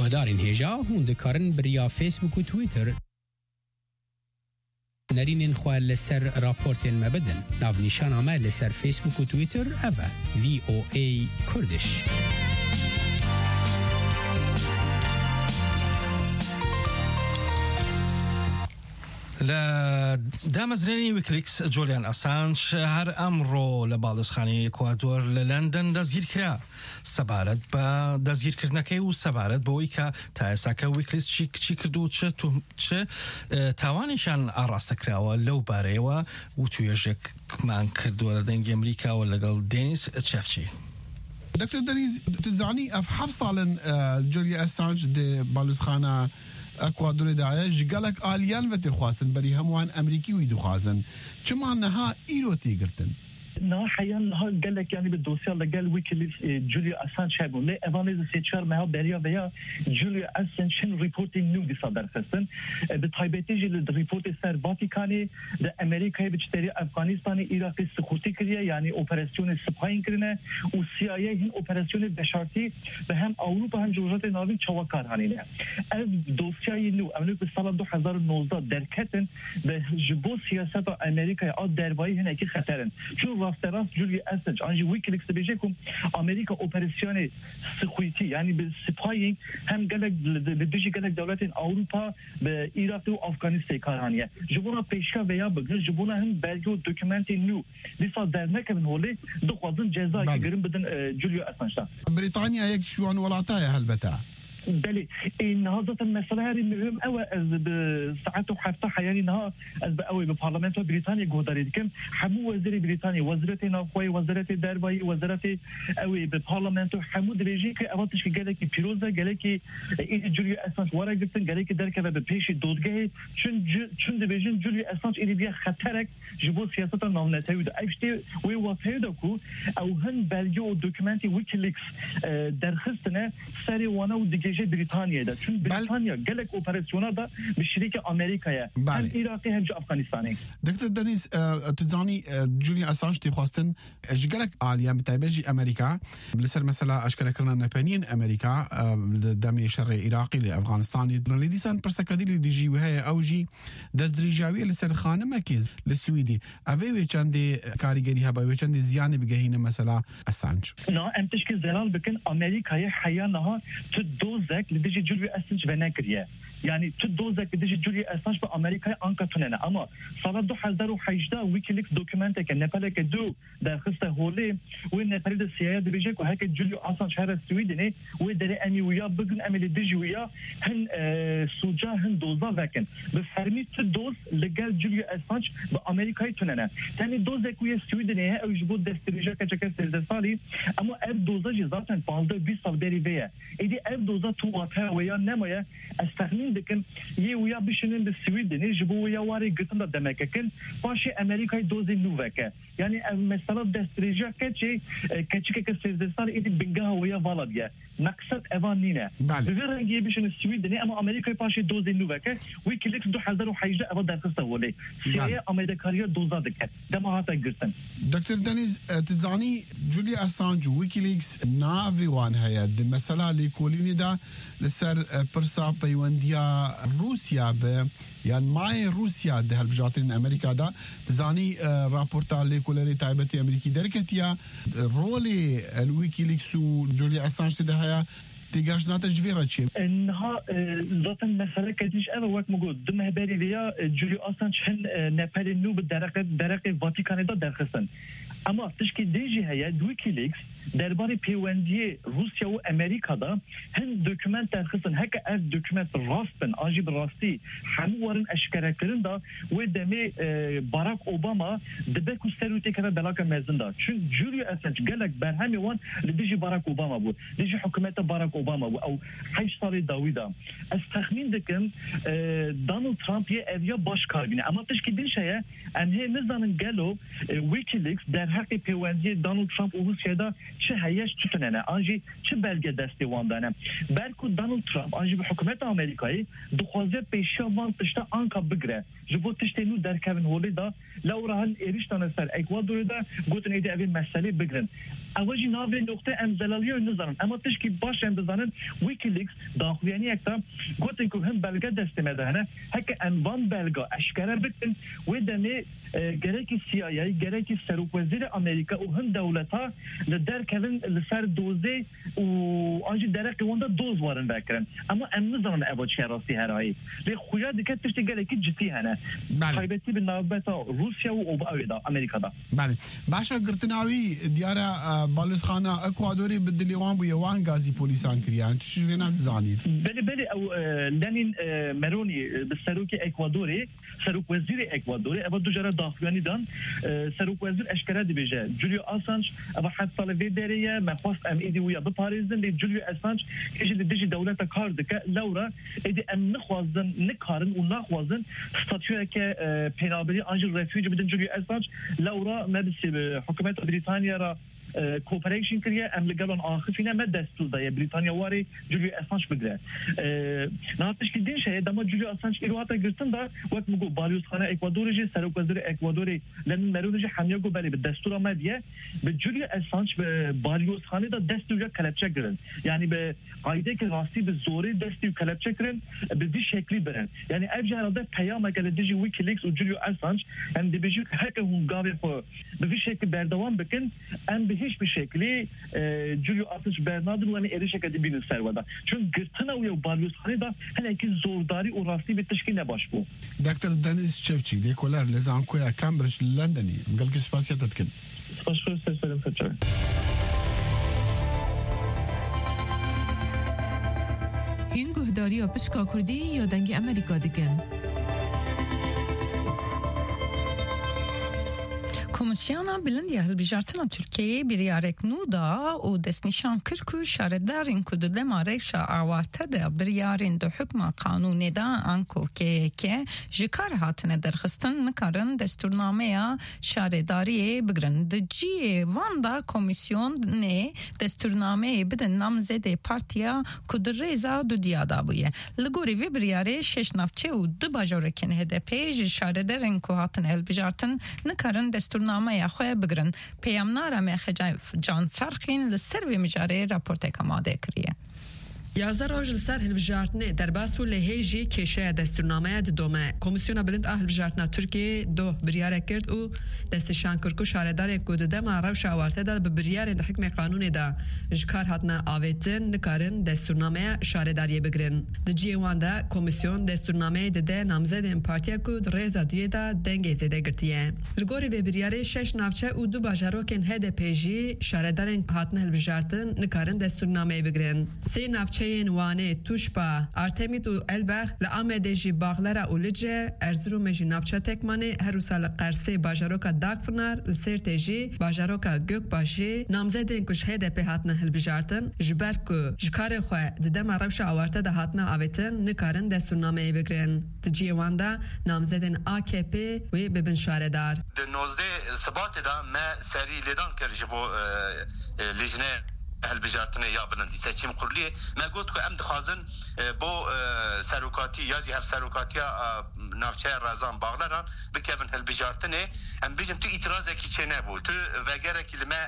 گهدارین هیجا هون دکارن بریا فیسبوک و تویتر نرینین خواه لسر راپورتین مبدن ناو نیشان آمه لسر فیسبوک و تویتر اوه VOA کردش. لدامزريني ويكليكس جوليان أسانج هر أمرو لبالزخاني إكوادور للندن دزگیر کرا سبارت با دزگیر کردنەکەی و سەبارەت بەوەی کە تا ئێساکە ویکلیکس چی کرد و چه تاوانیشان ئاڕاستەکراوە لەو بارەیەوە و توێژێکمان کردووە لە دەنگی ئەمریکاوە لەگەڵ دێنیس چەفچی. دكتور دنيز تزعني اف حفصالن جوليا اسانج دي بالوزخانه اكوادور داعش قالك اليان وتخواسن بري هموان امريكي ويدخوازن كما انها ايروتي قرتن نه حیان نه قال لك يعني بالدوسيه اللي قال ويكيليكس جوليا اسانج شابون لي ايفانيز سيتشار ما بريا ويا جوليا اسانج شن ريبورتينج نو دي صدر خصن بتايبتيجي الريبورت سر فاتيكاني ده امريكا بتشتري افغانستان عراق سقوطي كريا يعني اوبراسيون سباين كرنا و سي اي هن اوبراسيون بشارتي بهم اوروبا هم جوجات ناوین چواکار هنینه از دوسیه نو امروز به سال 2019 درکتن به جبو سیاست امریکا اد دربایی هن کی خطرن چون راست جولی اسنج انجی ویکلیکس بیجکم امریکا اپراسیون سکویتی یعنی به سپاینگ هم گلک لدیجی گلک دولت اروپا به عراق و افغانستان کارانیه جبونا پیشکا ویا بگن جبونا هم belge و دکومنت نو لیسا در نکبن هولی دو خوازن جزایی گرم بدن جولی اسنجتا بريطانيا يك شوان ولاتايا هالبتا بله این هذا المسألة هذه مهم أو از بساعات وحفتة حياني نها از بقوي ببرلمان بريطانيا جوداريد كم حمو وزير بريطانيا وزارة نافوي وزارة درباي وزارة قوي ببرلمان حمو دريجي كأواتش كجالك بيروزا جالك إيه جوليا أسانج ورا جبتن جالك درك ببيش دودجه شن دبيجن جوليا أسانج إلي بيا خطرك جبوا سياسة نامنتهي وده أيشتي ووافه دكو أو هن بلجو دوكمنتي ويكيليكس درخستنا سري وانا ودقيجة بريطانيا ده چون بريطانيا قالك اوبراسيونا ده بشريك امريكا هم عراقي هم افغانستاني دكتور دنيس تزاني جوليا اسانج تي خواستن قالك عاليه متابجي امريكا بلسر مثلا اشكال كرنا نبنين امريكا دمي شر عراقي لافغانستان اللي سان برسكادي دي جي وهي اوجي دزدريجاوي لسر خانه مكيز للسويدي افي ويچاندي كاريگري هبا ويچاندي زيان بگهين مثلا اسانج نا امتش که زلال بكن امريكا حيانها تدوزك لديجي جوليا اسانج بناكريه يعني تدوزك لديجي جوليا اسانج بامريكا انكا تننا اما سال 2018 ويكيليكس دوكيومنتك نبالك دو در خسته هولي وين نفرد السياده بيجيك وهيك جوليا اسانج هذا السويدني ودري اني ويا بغن امل ديجي ويا هن سوجا هن دوزا لكن بفرمي تدوز لقال جوليا اسانج بامريكا تننا ثاني دوزك ويا السويدني او جبود دستريجا كجكس سالي اما اف دوزاجي ذاتن 15 سال بري بيه ايدي اف دوزا تو واتها ويا نمايا استخدم دكن ويا بشنن بالسويدن يجبوا ويا واري قتل دمككن باشي امريكا دوزي نوفاكا يعني مثلا دستريجا كتشي كسيزدسال ايدي بنجاها ويا فالاديا مقصد ايفانينا بغير بشن السويدن اما امريكا باشي دوزي نوفاكا ويكيليكس 2018 ابدا درخصه ولي سي امريكا دوزا دكت دما هاتا قرتن دكتور دنيز تزاني جوليا اسانج ويكيليكس نافي وان هيا مثلا ليكوليني دا لسر برسا بيونديا روسيا ب يعني ماي روسيا ده هالبجاتين امريكا دا تزاني رابورتا ليكولري تايبتي امريكي دركتيا رولي الويكيليكس وجوليا اسانج ده هيا تيجاش ناتج فيراتشي انها ذاتن مساله كديش انا وقت موجود دم هباري ليا جوليا اسانج هن نابل نو بدرق فاتيكان دا درخصن اما تشكي ديجي هيا ويكيليكس درباره پیوندی روسیا و امریکا دا هن دکمنت درخصن هک از دکمنت راستن آجیب راستی همو وارن اشکره کرن دا و دمی باراک اوباما دبک و سروتی که بلاک مزن دا چون جوليا اسانج گلک برهمی وان لدیجی باراک اوباما بود دیجی حکومت باراک اوباما بود او 8 سال داویدا از تخمین دکن دونالد ترامپ یه اویا باش کاربینه اما تشکی دیشه انه نزانن گلو ویکیلیکس در حق پیوندی دونالد ترامپ و روسیا دا چه هیچ چطورنه آنجی چه بلگه دستی واندانه برکو دونالد ترامپ آنجی به حکومت آمریکایی دخوازه پیشا وان تشتا آنکا بگره جبو تشتی نو در کبن هولی دا لو راهن ایریشتان سر اکوادور دا گوتن ایده اوی مسئله بگرن اواجی ناوی نقطه امزلالی رو نظرن اما تشکی باش دزانن ویکیلیکس داخویانی اکتا گوتن که هم بلگه دستمه دهنه هک انوان بلگه اشکره بکن و دنه گرکی CIA گرکی سروک وزیر امریکا و هم دولتا لدر کلن لسر دوزه و آنجی درقی وانده دوز وارن بکرن اما امنزان اواد شراستی هرایی لی خویا دکت تشتی گرکی جتی هنه خیبتی به نوبت روسیا و اوباویدا امریکا دا بله باشا گرتناوی دیارا بالوسخانه اکوادوری بدلیوان بو یوان غازی پولیسان کریان تو شو وینا تزانید بله او لنین مرونی بالسروک اکوادوری سروک وزیر اکوادوری اواد دو جرا داخویانی دان سروک وزیر اشکره دی بیجه جولیو آسانج اوه حد سال وی دریه مخواست ام ایدی ویا بپاریزن لی جولیو آسانج کشی دیجی دولت کار دکه لورا ایدی ام نخوازن نکارن و نخوازن ستاتیوه که پینابری آنجی رفیوج بدن جولیو آسانج لورا مدسی به حکومت بریتانیا را کوپریشن کریه ام لگلان آخفینه ما دستور دایه بریتانیا واری جولیو آسانج بگره نهاتش که دین شه دما جولیو آسانج ایروهاتا گرتن دا وقت مگو بالیوسخانه اکوادور جی سروک وزیر اکوادوری لن مرون جی حمیه گو بله به دستور مدیه به جولیو آسانج به بالیوسخانه دا دستور کلپچه گرن یعنی به قاعده که راستی به زوری دستور کلپچه گرن به دی شکلی برن یعنی اف جهراده پیام اگه دیجی ویکیلیکس و جولیو آسانج هم دی بیجو هک هم گاوی خو به وی شکل بردوام بکن ام به هیچ به شکلی جولیو آسانج برنادر و ایریش که دی بین سرودا چون گرتنه و بالیوسخانه دا هنه که زورداری و راستی به تشکیل نباش بو دکتر دنیس چفچی لیکولر لزانکویا کامبرج لندنی مقال که سپاسیت دکن سپاس سلام فتره هین گهداری و پشکا کردی یا دنگ امریکا دکن Komisyona Bilindiya Hilbijartina Türkiye bir yarek nuda u desnişan kirku şaredarın kudu dema revşa avate de bir yarın da hükma kanuni da anko ke jikar hatine derxistin nikarin desturnameya şaredariye bigrin. Diciye vanda komisyon ne desturnameye bidin namzede partiya kudu reza dudiyada buye. Ligori ve bir yare şeş nafçe u du bajorekin HDP şaredarın ku hatine Hilbijartin nikarin desturnameya نامه خواه بگرن پیامناره میخه جان فرقین لسر و مجاره راپورت کماده کریه 11 روز لسر هلبجارتنه در باس بو لهیجی کشه دستورنامه دومه کمیسیون بلند هلبجارتنا ترکیه دو بریاره کرد و دستشان کرکو شاردار گودده ما روش آورته داد به بریاره ده حکم قانون دا جکار هاتنا آویتن نکارن دستورنامه شارداری بگرن ده جیوان دا کمیسیون دستورنامه ده نامزد پارتیا کود ریزا دویه دا دنگه زده گرتیه لگوری به بریاره 6 نافچه و دو باجاروکن HDP جی شاردارن هاتنا هلبجارتن نکارن دستورنامه بگرن 3 نافچه وانه توشپا ارتمیت و البخ لآمده جی باغلره اولجه ارزروم جی نافچه تکمانه هر سال قرصه باجاروکا داک فرنار لسرت جی باجاروکا گوک باشی نامزدین کش HDP هاتنه هلبجارتن جبر که جکار خواه ددم روش آورته ده هاتنه آویتن نکارن دستورنامه بگرن دجیوان ده نامزدین AKP و ببن شاردار ده 19 سبات دا ما سری لیدان کرد جبو لجنه هلبجارتنه یا بلندی سچیم قرلیه ما گفت که ام دخوازن با سروکاتی یا زی هف سروکاتی نافچه رازان باغلران بکفن هلبجارتنه ام بیجن تو itiraz کی چه نبود تو وگره کلمه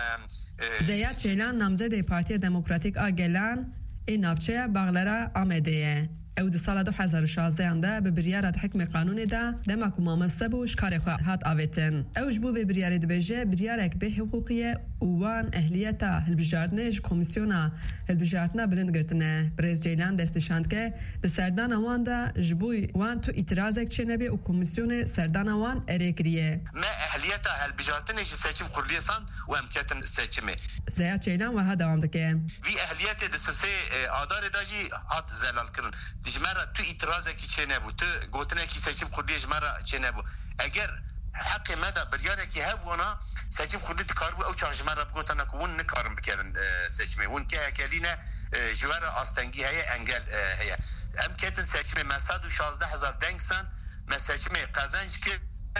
زیاد چیلان نامزد پارتی دموکراتیک آگلان این نافچه باغلره آمده او د سال 2016 انده به بریارت حکم قانون ده دما کوم مستبو شکار خو هات اویتن او جبو به بریار د بجه بریارک به حقوقیه وان اهلیت هلبجاردنج کمیسیونا هلبجاردنا بلند گرتنه برز جیلان دستشاند که به سردان وان ده جبو وان تو اعتراضک چنبه او کمیسیون سردان وان اریکریه ما اهلیت هلبجاردنج سچم قرلیسان و امکیتن سچمه زیاد چیلان و ها دوام دکه وی اهلیت دسته آدار داجی هات زلال کرن جمره تو itiraz کی چه نبود تو گوتنه کی سچم خودی جمره چه نبود اگر حق مدا بریاره کی هبونا سچم خودی کاربو او چان جمره گوتنه کو ون نکارم بکرن سچمه ون که کلینه جوار آستنگی هي انگل هي ام کتن سچمه مساد و 16000 دنگسن مسچمه قزنج که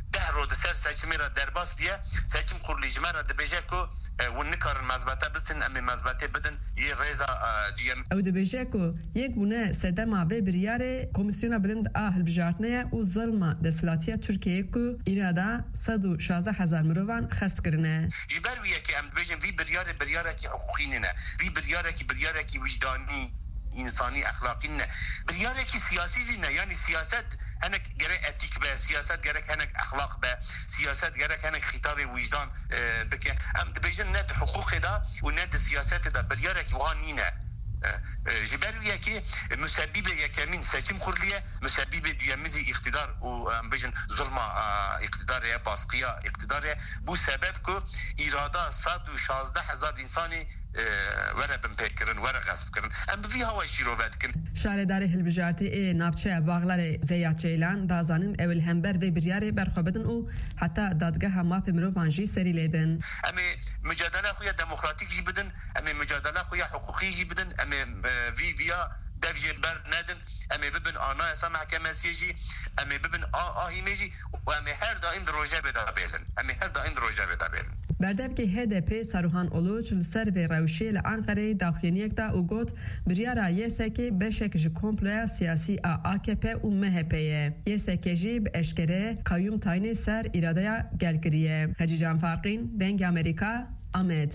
دهرو دسر seçimi ra derbas biye seçim kurulu icmara de bejeko ونكر المزبطة بسن أمي مزبطة بدن يريزا ديم او de bejeko yek bune sedema ve biryare komisyona bilind ahil bijartnaya u zalma deslatiya Türkiye ku irada 116,000 mirovan xest kirine. جبر وياكي أم بيجن في بريارة كي حقوقيننا في بريارة كي وجداني insani ahlakine بريارة كي سياسي زينا يعني سياسات هناك جرك اتيك به سياسات جرك هناك اخلاق به سياسات جرك هناك خطاب وجدان بك ام تبيجن نت حقوق ده ونت السياسات ده بريارة كي وانينا جبروية كي مسببة يكمن سجم خرلية مسببة ديامزي اقتدار وبيجن ظلمة اقتدارية باسقية اقتدارية بو سبب كو إرادة 116,000 إنساني ورا بمپیکرن ورا غصب کرن ام بی هوای شیروات کن شهردار هلبجارتی نافچه باغلار زیاتچیلان دازانن اول همبر و بریاره برخوابدن او حتی دادگاه ماف مروفانجی سری لیدن امی مجادله خویا دموکراتیک جی بدن امی مجادله خویا حقوقی جی بدن امی ویا دفجر بر ندن امی ببن آنا اسا محکمه سیجی امی ببن آهی میجی و امی هر دائم روجه بدا بیلن امی هر دائم روجه بدا بیلن بردب که HDP سروحان اولوچ لسر و روشی لانقره داخلینیک دا او گوت بریارا یسکی بشک جی کمپلویا سیاسی AKP و MHP'ye یسکی جی به اشکره قیوم تاینی سر ایراده گلگریه هجی جان فارقین دنگ امریکا آمد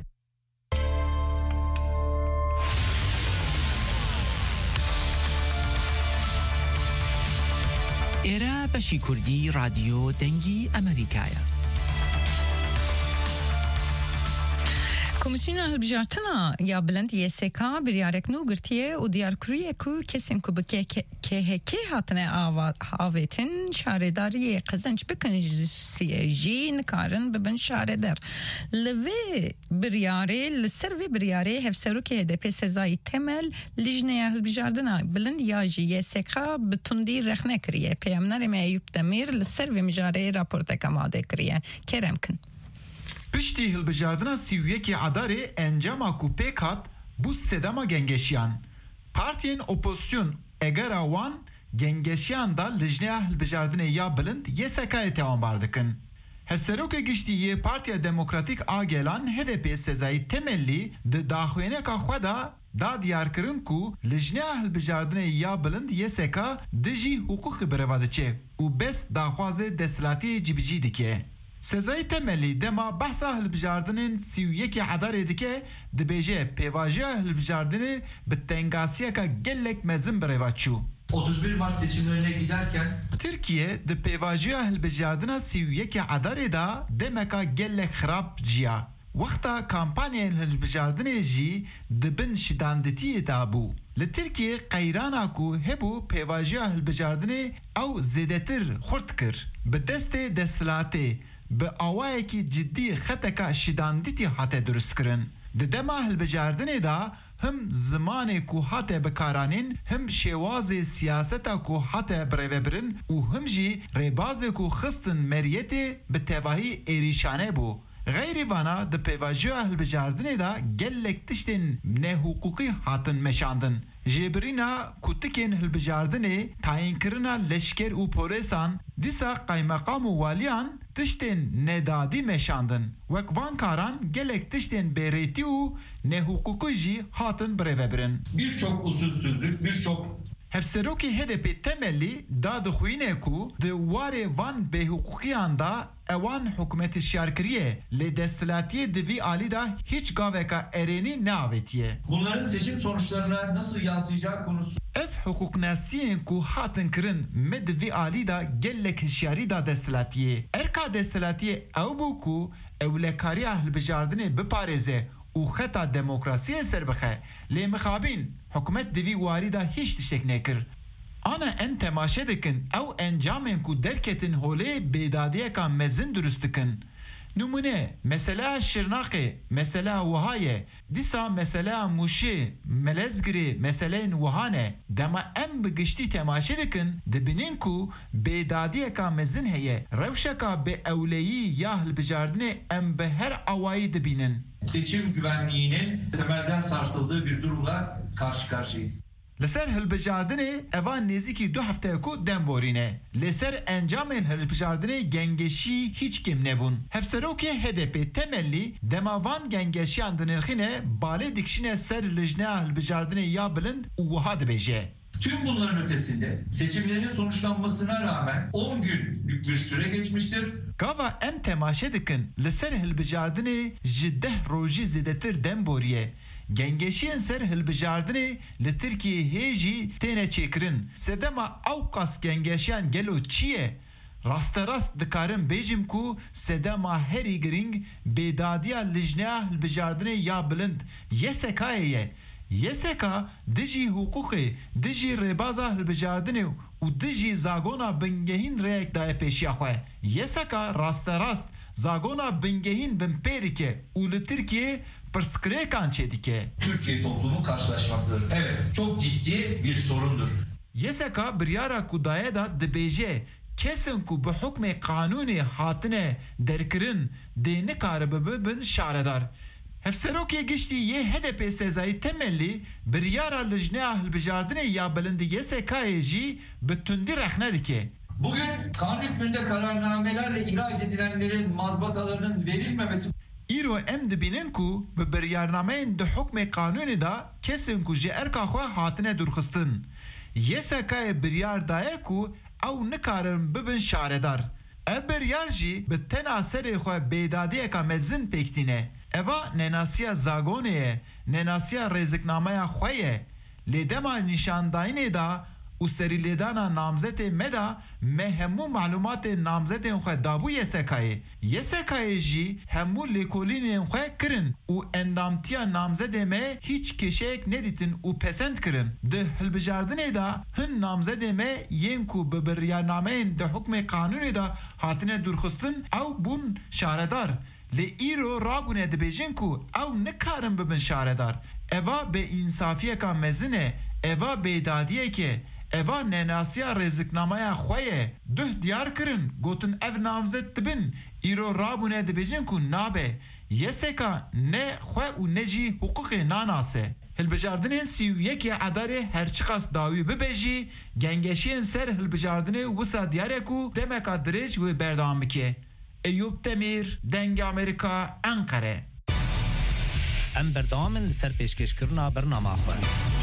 ئێرە بەشی کوردی رادیۆ دەنگی ئەمریکایە. Komisyona Hilbijartina ya Bilend YSK bir yareknu girtiye u diyarkuriye ku kesin ku bi KHK hatine avetin şaredariye kazanç bikin siyajî nikarin bibin şareder. Li bir yare li ser vê bir yare hevserokê HDP sezayî temel lijneya Hilbijartina Bilend ya jî YSK bi tundî rexne kiriye. Peyamnerê me Eyüp Demîr li ser vê mijareyê raporteka amade kiriye. Kerem kin. Piştî hilbijardina sîvyekî adarê encama ku pêk hat bû sedema gengeşiyan. Partiyên opozisyon egera wan gengeşiyan da lijneya hilbijardinê ya Bilind YSK'yê tewanbar dikin. Hevserokê giştî yê Partiya Demokratîk a Gelan HDP sezayî temellî di daxuyaneka xwe da diyarkirin ku lijneya hilbijardinê ya Bilind YSK dijî hukukî birêva diçe û bes daxwazê desthilatiyê cibicî dike. Sezayî temelî dema behsa hilbijardinên sîvyekî hedarê dike dibêje pêvajiya hilbijardinê bi tengasiyeka gelek mezin birêva çû. 31 Mart seçimlerine giderken Türkiye di pêvajiya hilbijardina sîvyekî hedarê da demeka gelek xirab jiya. Wexta kampanyayên hilbijardinê jî dibin şidanditiyê da bû. Li Tirkiye qeyrana ku hebû pêvajiya hilbijardinê ew zêdetir xurt kir. Bi destê desthilatê bi awayekî ciddî xeteka şidanditî hate durustkirin. Di dema hilbijardinê da him zimanê ku hate bikaranîn, him şêwazê siyaseta ku hate birêvebirin û him jî rêbazê ku xistin meriyetê bi tevahî êrîşane bû. Gayrî vana di pêvajiya hilbijardinê da gelek tiştên nehukukî hatin meşandin. Jêbirîna kutikên hilbijardinê tayînkirina leşker û polesan dîsa qaymeqam û waliyan tiştên nedadî meşandin. Wek van karan gelek tiştên bêrêtî û nehukukî jî hatin birêvebirin. birçok usulsüzlük, birçok Hevserokî HDP temellî da dixwîne ku di warê van bêhuquqiyan da ewan hikûmetê şarkiriye lê desthilatiyê di vî alî da hiç gaveka erênî neavêtiye. Bunların seçim sonuçlarına nasıl yansıyacağı konusu. Ev hukuknasiyên ku hatin kirin me di vî alî da gelek hişyarî da desthilatiyê. Erka desthilatiyê ew bû ku ewlekariya hilbijardinê biparêze û xeta demokrasiyê serbixe lê mixabîn hikûmet di vî warî da hiç tiştek nekir. Ana en temaşe dikin ew encamên ku derketin holê bêdadiyeka mezin durust dikin. Numune mesela Şirnaqê, mesela Wihayê, dîsa mesela Mûşê, Melezgirê, meseleyên Wihane. Dema em bi giştî temaşe dikin dibînin ku bêdadiyeka mezin heye. Rewşeka bi ewleyî ya hilbijardinê em bi her awayî dibînin. Seçim güvenliğinin temelden sarsıldığı bir durumla karşı karşıyayız. لسر هلبجاردنه اوان نزیکی 2 هفته کو دنبورینه لسر انجامن هلبجاردنه گنگشی هیچ کم نبون هفسرو که HDP temelli demavan gengeşi andınırxine bale dikşine ser lejne hılbijardine ya bilin uvaha dibece. Tüm bunların ötesinde seçimlerin sonuçlanmasına rağmen 10 günlük bir süre geçmiştir. Gava em temaşe dikin leser hılbijardine jiddeh roji zidetir demboriye. Gengeşiyen ser hılbijardine li Türkiye heji tene çekirin. Sedema avkas gengeşiyen gelo çiye. Rastarast dikarim bejim ku sedema heri giring bedadiya lijnea hılbijardine ya bilind yesekayeye. Yeseka dijî hukukê, dijî rêbaza hilbijartinê û dijî zagona bingehin rêyek daye pêşiya xwe. Yeseka rasterast zagona bingehin bin pêrike û li Tirkiye pirsgirêkan çêdike. Türkiye toplumu karşılaşmaktadır. Evet, çok ciddi bir sorundur. Yeseka biryara ku daye da dibêje kesin ku bi hukmê kanûnê hatine derkirin dê nikaribe bibin şaredar. Hefseroki geçti ye HDP sezai temelli bir yara lejne hilbijardine ya bilindi YSK'yi bütündü rehne dike. Bugün kanun hükmünde kararnamelerle ihraç edilenlerin mazbatalarının verilmemesi İro em dibinin ku bir yarnameyin de hukme kanuni da kesin ku je erka xwe hatine durxistin. YSK'ye bir yar daye ku ew nikarin bibin şaredar. Ev bir yar jî bi tena serê xwe bêdadiyeka mezin pêktîne. Eva nenasiya zagoneye, nenasiya reziknameya xweye, lêdema nîşandayînê da û serîlêdana namzetê me da me hemû malumatê namzetên xwe dabû YSK'yê. YSK'yê jî hemû lêkolînên xwe kirin û endamtiya namzedê me hiç keşeyek nedîtin û pesend kirin. Di hilbijardinê da hin namzedê me yên ku bi biryarnameyên di hukmê kanûnê da hatine durxistin ew bûn şaredar. Le îro rabûne dibêjin ku ew nikarin bibin şaredar. Eva be insafiyeka mezine, eva bêdadiyeke, eva nenasiya reziknameya xweye. Duh diyar kirin gotin ev namzet dibin. îro rabûne dibêjin ku nabe. Yeseka ne xwe û ne jî hukukê nanase. Hilbijardinên sîyekê edarê herçiqas dawî bibêjî, gengeşiyên ser hilbijardinê wisa diyare ku demeka dirêj wê berdewam bike. Eyüp Demir, Denge Amerika, Ankara. Em berdewamên li ser pêşkêşkirina bername xwe.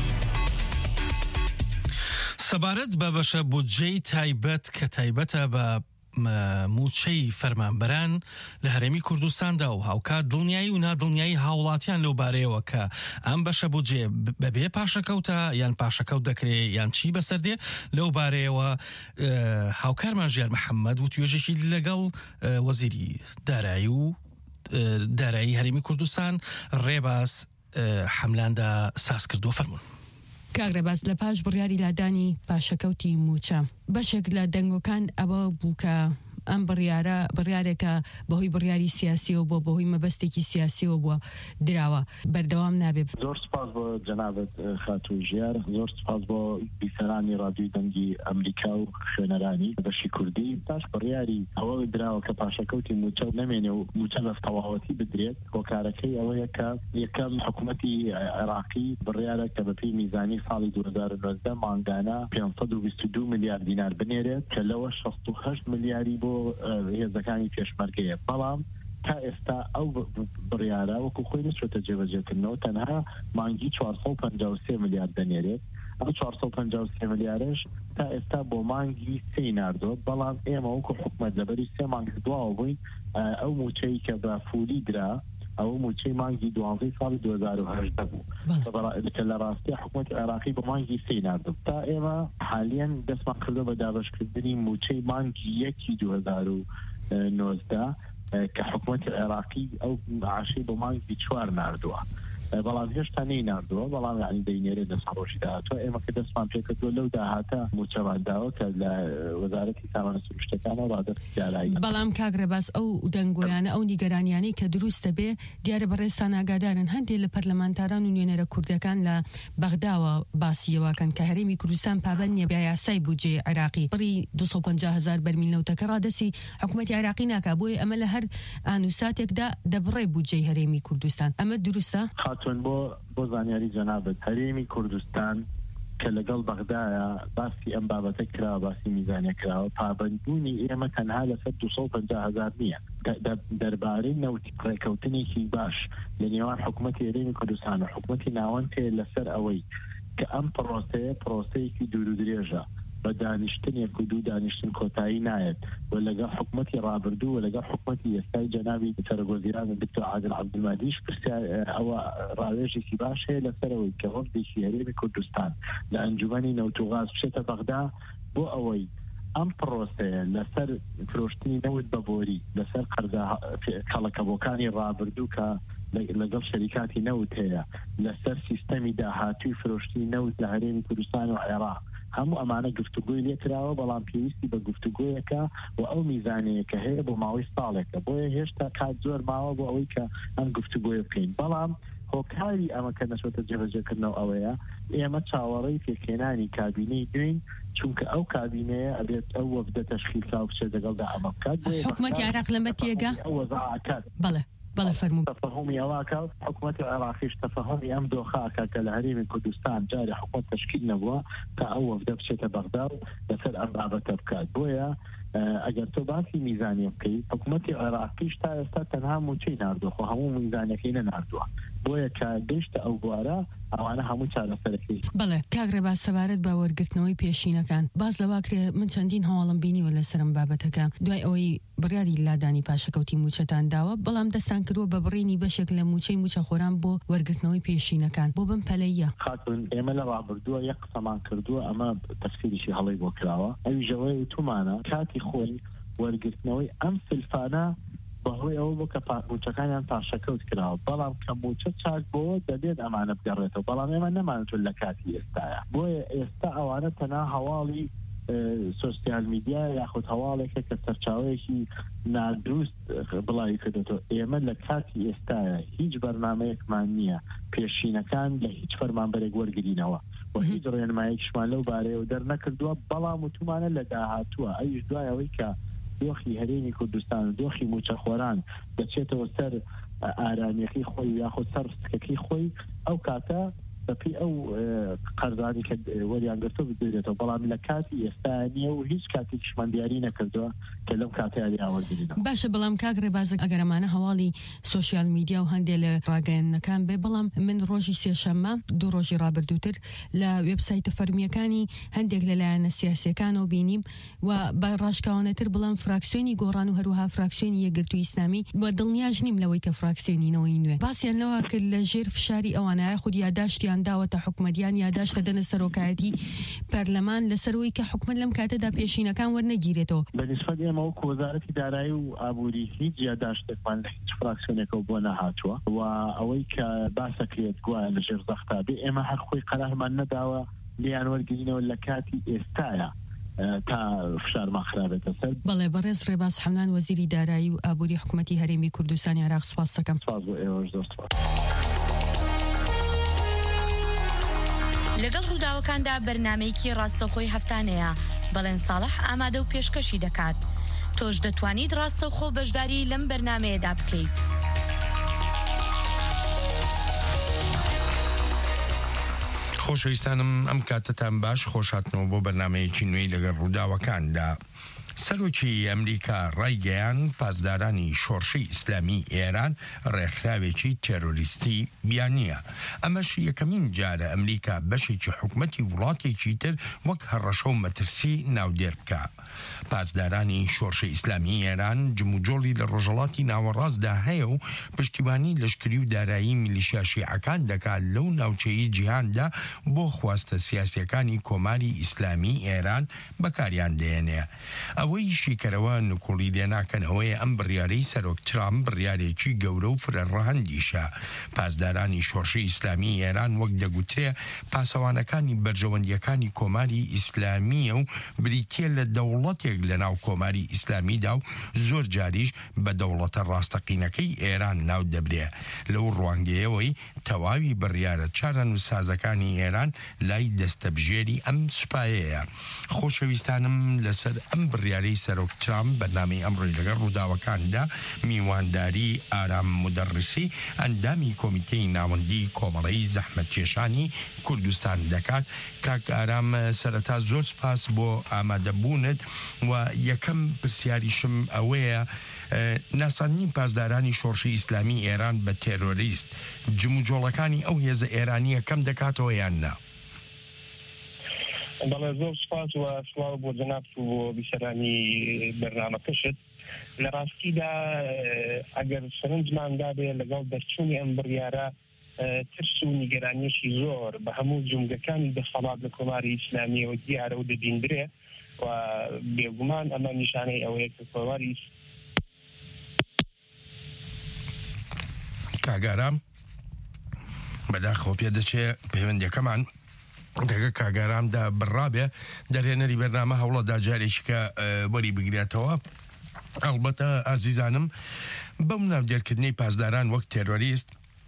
سەبارەت بە بەشە بودجەی تایبەت کە تایبەتە بە موچەی فەرمانبەران لە هەرێمی کوردستاندا و هاوکات دڵنیایی و نادڵنیایی هاوڵاتیان لەو بارەیەوە کە ئەم بەشە بودجێ بەبێ پاشەکەوتە یان پاشەکەوت دەکرێت یان چی بەسەردێ لەو بارەیەوە هاوکارمان ژیار محەممەد و توێژێکی لەگەڵ وەزیری دارایی و دارایی هەرێمی کوردستان ڕێباز حەملاندا ساز کردووە فەرموون. کاغرێباز لە پاش بڕیاری لادانی پاشەکەوتی موچە بەشێک لە دەنگۆکان ئەوە بوو کە ئەم بڕیارێکە بەهۆی بڕیاری سیاسیەوە بۆ بەهۆی مەبەستێکی سیاسیەوە بووە دراوە بەردەوام نابێت. زۆر سپاس بۆ جەنابەت خاتوو ژیار، زۆر سپاس بۆ بیسەرانی ڕادیۆی دەنگی ئەمریکا و خوێنەرانی بەشی کوردی. پاش بڕیاری ئەوە دراوە کە پاشەکەوتی موچە نەمێنێ و موچە بە تەواوەتی بدرێت. هۆکارەکەی ئەوەیە کە یەکەم حکوومەتی عێراقی بڕیارە کە بەپێی میزانی ساڵی 2019 مانگانە 522 میلیارد دینار بنێرێت کە لەوە 68 میلیاری بۆ هێزەکانی پێشمەرگەیە. بەڵام تا ئێستا ئەو بڕیارە وەکو خۆی نەچۆتە جێبەجێکردنەوە تەنها مانگی 453 میلیارد دەنێرێت. ئەو 453 میلیارش تا ئێستا بۆ مانگی 3 ناردۆ. بەڵام ئێمە وەکو حکومەت لەبەری 3 مانگ دواوە بووین ئەو موچەی کە بە فولی درا ئەو موچەی مانگی 12 ساڵی 2018 بوو کە لە ڕاستی حکومەتی عێراقی بە مانگی 3 ناردۆ. تا ئێمە حالیان دەستمان کردو بە دابەشکردنی موچەی مانگی 1 2019 کە حکومەتی عێراقی ئەو عاشەی بە مانگی 4 ناردووە. بەڵام هێشتا نەی ناردووە، بەڵام یعنی دەینێرێت لە سەڕۆژی داهاتوە. ئێمە کە دەستمان پێکردووە لەو داهاتە موچەمانداوە کە لە وەزارەتی سامانە سروشتەکانەوە ڕادەرسی جارایی. بەڵام کاگرێباز ئەو دەنگۆیانە ئەو نیگەرانیانەی کە دروستە بێ دیارە بەڕێستان ئاگادارن هەندێک لە پەرلەمانتاران و نوێنەرە کوردەکان لە بەغداوە باسیەوەکەن کە هەرێمی کوردستان پابەند نیە بە یاسای بودجێ عێراقی بڕی 250,000 بەرمیل نەوتەکە ڕادەسی حکوومەتی عێراقی ناکا بۆیە ئەمە لە هەر ئانوساتێکدا دەبڕێ بودجەی هەرێمی کوردستان. ئەمە دروستە؟ خاتون بۆ زانیاری جەنابەت هەرێمی کوردستان کە لەگەڵ بەغدایە باسی ئەم بابەتە کرا باسی میزانە کراوە پابندبوونی ئێمە تەنها لەسەر 250,000 نییە دەربارەی نەوتی ڕێکەوتنێکی باش لە نێوان حکوومەتی هەرێمی کوردستان و حکوومەتی ناوەند هەیە لەسەر ئەوەی کە ئەم پرۆسەیەکی دوور و درێژە بە دانیشتنێک و دوو دانیشتن کۆتایی نایەت و لەگەڵ حکوومەتی ڕابردوو و لەگەڵ حکوومەتی ئێستای جەنابی سەرۆکوەزیران دکتۆر عادل عەبدولمادیش ئەوە ڕاوێژێکی باش هەیە لەسەرەوەی کە وەفدێکی هەرێمی کوردستان لە ئەنجومەنی نەوت و غاز بچێتە بەغدا بۆ ئەوەی ئەم پرۆسەیە لەسەر فرۆشتنی نەوت بە بۆری لەسەر کەڵەکەبۆکانی ڕابردوو کە لەگەڵ شەریکاتی نەوت هەیە لەسەر سیستەمی داهاتووی فرۆشتنی نەوت لە هەرێمی کوردستان و عێراق هەموو ئەمانە گفتوگۆی لێکراوە بەڵام پێویستی بە گفتوگۆیەکە و ئەو میزانەیەکە هەیە بۆ ماوەی ساڵێکە بۆیە هێشتا کات زۆر ماوە بۆ ئەوەی کە ئەم گفتوگۆیە بکەین بەڵام هۆکاری ئەمەکە نەچۆتە جێبەجێکردنەوە ئەوەیە ئێمە چاوەڕێی پێکهێنانی کابینەی دوین چونکە ئەو کابینەیە ئەبێت ئەو وەفدە تەشکیلکا و بچێت لەگەڵدا ئەمە بکات حکوومەتی عێراق لەمە تێگا ئەو وەزعەکەت بەڵێ فەرموو تفاهمی ئەوەکە حکوومەتی عێراقیش تفاهمی ئەم دۆخەکە کە لە هەرێمی کوردستان جارێ حکوومەت تشکیل نەبووە تا ئەو وەفدە بچێتە بەغدا و لەسەر ئەم بابەتە بکات بۆیە ئەگەر تۆ باسی میزانی بکەیت حکوومەتی عێراقیش تا ئێستا تەنها موچەی ناردووە خۆ هەموو میزانەکەی نەناردووە بۆیە کە گەیشتە ئەو بوارە ئەوانە هەموو چارەسەرەکەی بەڵێ کاگرێ باس سەبارەت بە وەرگرتنەوەی پێشینەکان باز لەواکرێ من چەندین هەواڵم بینیوە لەسەرم بابەتەکە دوای ئەوەی بڕیاری لادانی پاشەکەوتی موچەتان داوە بەڵام دەستان کردووە بە بڕینی بەشێک لە موچەی موچە خۆران بۆ وەرگرتنەوەی پێشینەکان بۆ بم پەلەیە خاتون ئێمە لە ڕابردووە یەک قسەمان کردووە ئەمە تەفسیریشی هەڵی بۆ کراوە ئەوی ژەوەی تومانە کاتی خۆی وەرگرتنەوەی ئەم سلفانە بەهۆی ئەوە بۆ کە موچەکانیان پاشەکەوت کراوە بەڵام کە موچە چاک بۆ دەبێت ئەمانە بگەڕێتەوە بەڵام ئێمە نەمانتون لە کاتی ئێستاە بۆیە ئێستا ئەوانە تەنها هەواڵی سوسیال میدیا یاخود هەواڵێکە کە سەرچاوەیەکی نادروست بڵاوی کردێتەوە ئێمە لە کاتی ئێستاە هیچ بەرنامەیەکمان نییە پێشینەکان لە هیچ فەرمانبەرێک وەرگرینەوە و هیچ ڕێنمایەکیشمان لەو بارەیە دەرنەکردووە بەڵام وتومانە لە داهاتووە ئەویش دوایەوەی کە دۆخی هەرێمی کوردستان و دۆخی موچەخۆران دەچێتەوە سەر ئارامیەکەی خۆی یاخود سەر ستکەکەی خۆی ئەو کاتە بەپی ئەو قەرزانی کە وەریانگرتۆ بدرێتەوە بەڵام لە کاتی ئێستا نییە و هیچ کاتێکیشمان دیاری نەکردووە کە لەم کاتیاری ئاوەرگرینەوە باشە بەڵام کاگرێ بازە ئەگەرەمانە هەواڵی سوسیال میدیا و هەندێک لە ڕاگەیەنەکان بێ بەڵام من ڕۆژی سێشەممە دوو ڕۆژی ڕابردووتر لە وێبسایتە فەرمیەکانی هەندێک لەلایەنە سیاسیەکانەوە بینیم و بە ڕاشکاوانەتر بڵام فراکسیۆنی گۆڕان و هەروها فراکسیۆنی یەکگرتووی ئیسلامی بۆ دڵنیاش نیم لەوەی کە فراکسیۆنینەوەی نوێ باسییان لەوە کرد لە ژێر فشاری ئەوانایە خود یاداشتیان داوەتە حکومەتیان یاداشتە دەنە سەرۆکایەتی پەرلەمان لەسەرەوەی کە حکومەت لەم کاتەدا پێشینەکان وەرنەگیرێتەوە بەنسبەت ئێمە وەکو وەزارەتی دارایی و ئابووری هیچ یاداشتێکمان لە هیچ فراکسیۆنێکەوە بۆ نەهاتووە و ئەوەی کە باسەکرێت گوایە لە ژێر زەختا بێ ئێمە هەر خۆی قەرارمان نەداوە لیان وەرگرینەوە لە کاتی ئێستایە تا فشارمان خرابێتە سەر بەڵێ بەڕێز ڕێباز حەمنان وەزیری دارایی و ئابووری حکومەتی هەرێمی کوردستانی عێراق سوپاس دەکەم. سپاس بۆ ئێوەش زۆر سپاس. لەگەڵ ڕووداوەکاندا بەرنامەیەکی ڕاستەوخۆی هەفتانەیە بەڵێن ساڵح ئامادە و پێشکەشی دەکات. تۆش دەتوانیت ڕاستەوخۆ بەشداری لەم بەرنامەیەدا بکەیت. خۆشەویستانم ئەم کاتتان باش خۆشاتنەوە بۆ بەرنامەیەکی نوێی لەگەڵ ڕووداوەکاندا. سەرۆکی ئەمریکا ڕایگەیان پاسدارانی شۆڕشی ئیسلامی ئێران ڕێکخراوێکی تێرۆریستی بیانیە. ئەمەش یەکەمین جارە ئەمریکا بەشێکی حکومەتی وڵاتێکی تر وەک هەڕەشە و مەترسی ناودێر بکە. پاسدارانی شۆڕشی ئیسلامی ئێران جموجۆڵی لە ڕۆژەڵاتی ناوەڕاستدا هەیە و پشتیبانی لەشکری و دارایی میلیشیا شیعەکان دەکات لەو ناوچەی جیهاندا بۆ خواستە سیاسیەکانی کۆماری ئیسلامی ئێران بەکاریان دێنێ. ئەوەی شیکەرەوە نکوڵی لێناکەنەوەی ئەم بڕیارەی سەرۆک ترامپ بڕیارێکی گەورە و فرەڕەهەندیشە. پاسدارانی شۆڕشی ئیسلامی ئێران وەک دەگوترێ پاسەوانەکانی بەرژەوەندیەکانی کۆماری ئیسلامیە و بریتیە لە دەوڵەتێک لە ناو کۆماری ئیسلامیدا و زۆر جاریش بە دەوڵەتە ڕاستەقینەکەی ئێران ناو دەبرێ. لەو ڕوانگەیەوەی تەواوی بڕیارە چارەن و سازەکانی ئێران لای دەستەبژێری ئەم سوپایەیە. خۆشەویستانم لەسەر ئەم بڕیارە پرسیاری سەرۆک ترامپ بەرنامەی ئەمڕۆی لەگەڵ ڕووداوەکاندا میوانداری ئارام مدەڕسی ئەندامی کۆمیتەی ناوەندی کۆمەڵەی زەحمەتکێشانی کوردستان دەکات. کاک ئارام، سەرەتا زۆر سپاس بۆ ئامادەبوونت و یەکەم پرسیاریشم ئەوەیە ناساندنی پاسدارانی شۆڕشی ئیسلامی ئێران بە تێرۆریست جموجۆڵەکانی ئەو هێزە ئێرانیە کەم دەکاتەوە یان نا؟ بەڵێ زۆر سپاس و سڵاو بۆ جەناب و بۆ بیسەرانی بەرنامەکەشت. لە ڕاستیدا ئەگەر سەرنجماندا بێ لەگەڵ دەرچوونی ئەم بڕیارە ترس و نیگەرانیەکی زۆر بە هەموو جومگەکانی دەسەڵات لە کۆماری ئیسلامیەوە دیارە و دەبیندرێ و بێگومان ئەمە نیشانەی ئەوەیە کە کۆماری کاگارام بەداخەوە پێ دەچێت پەیوەندیەکەمان دەگە کاگارامدا بڕابێ دەرهێنەری بەرنامە هەوڵەدا جارێکی کە وەری بگرێتەوە. ئەڵبەتە ئازیزانم بەم ناودێرکردنەی پاسداران وەک تێرۆریست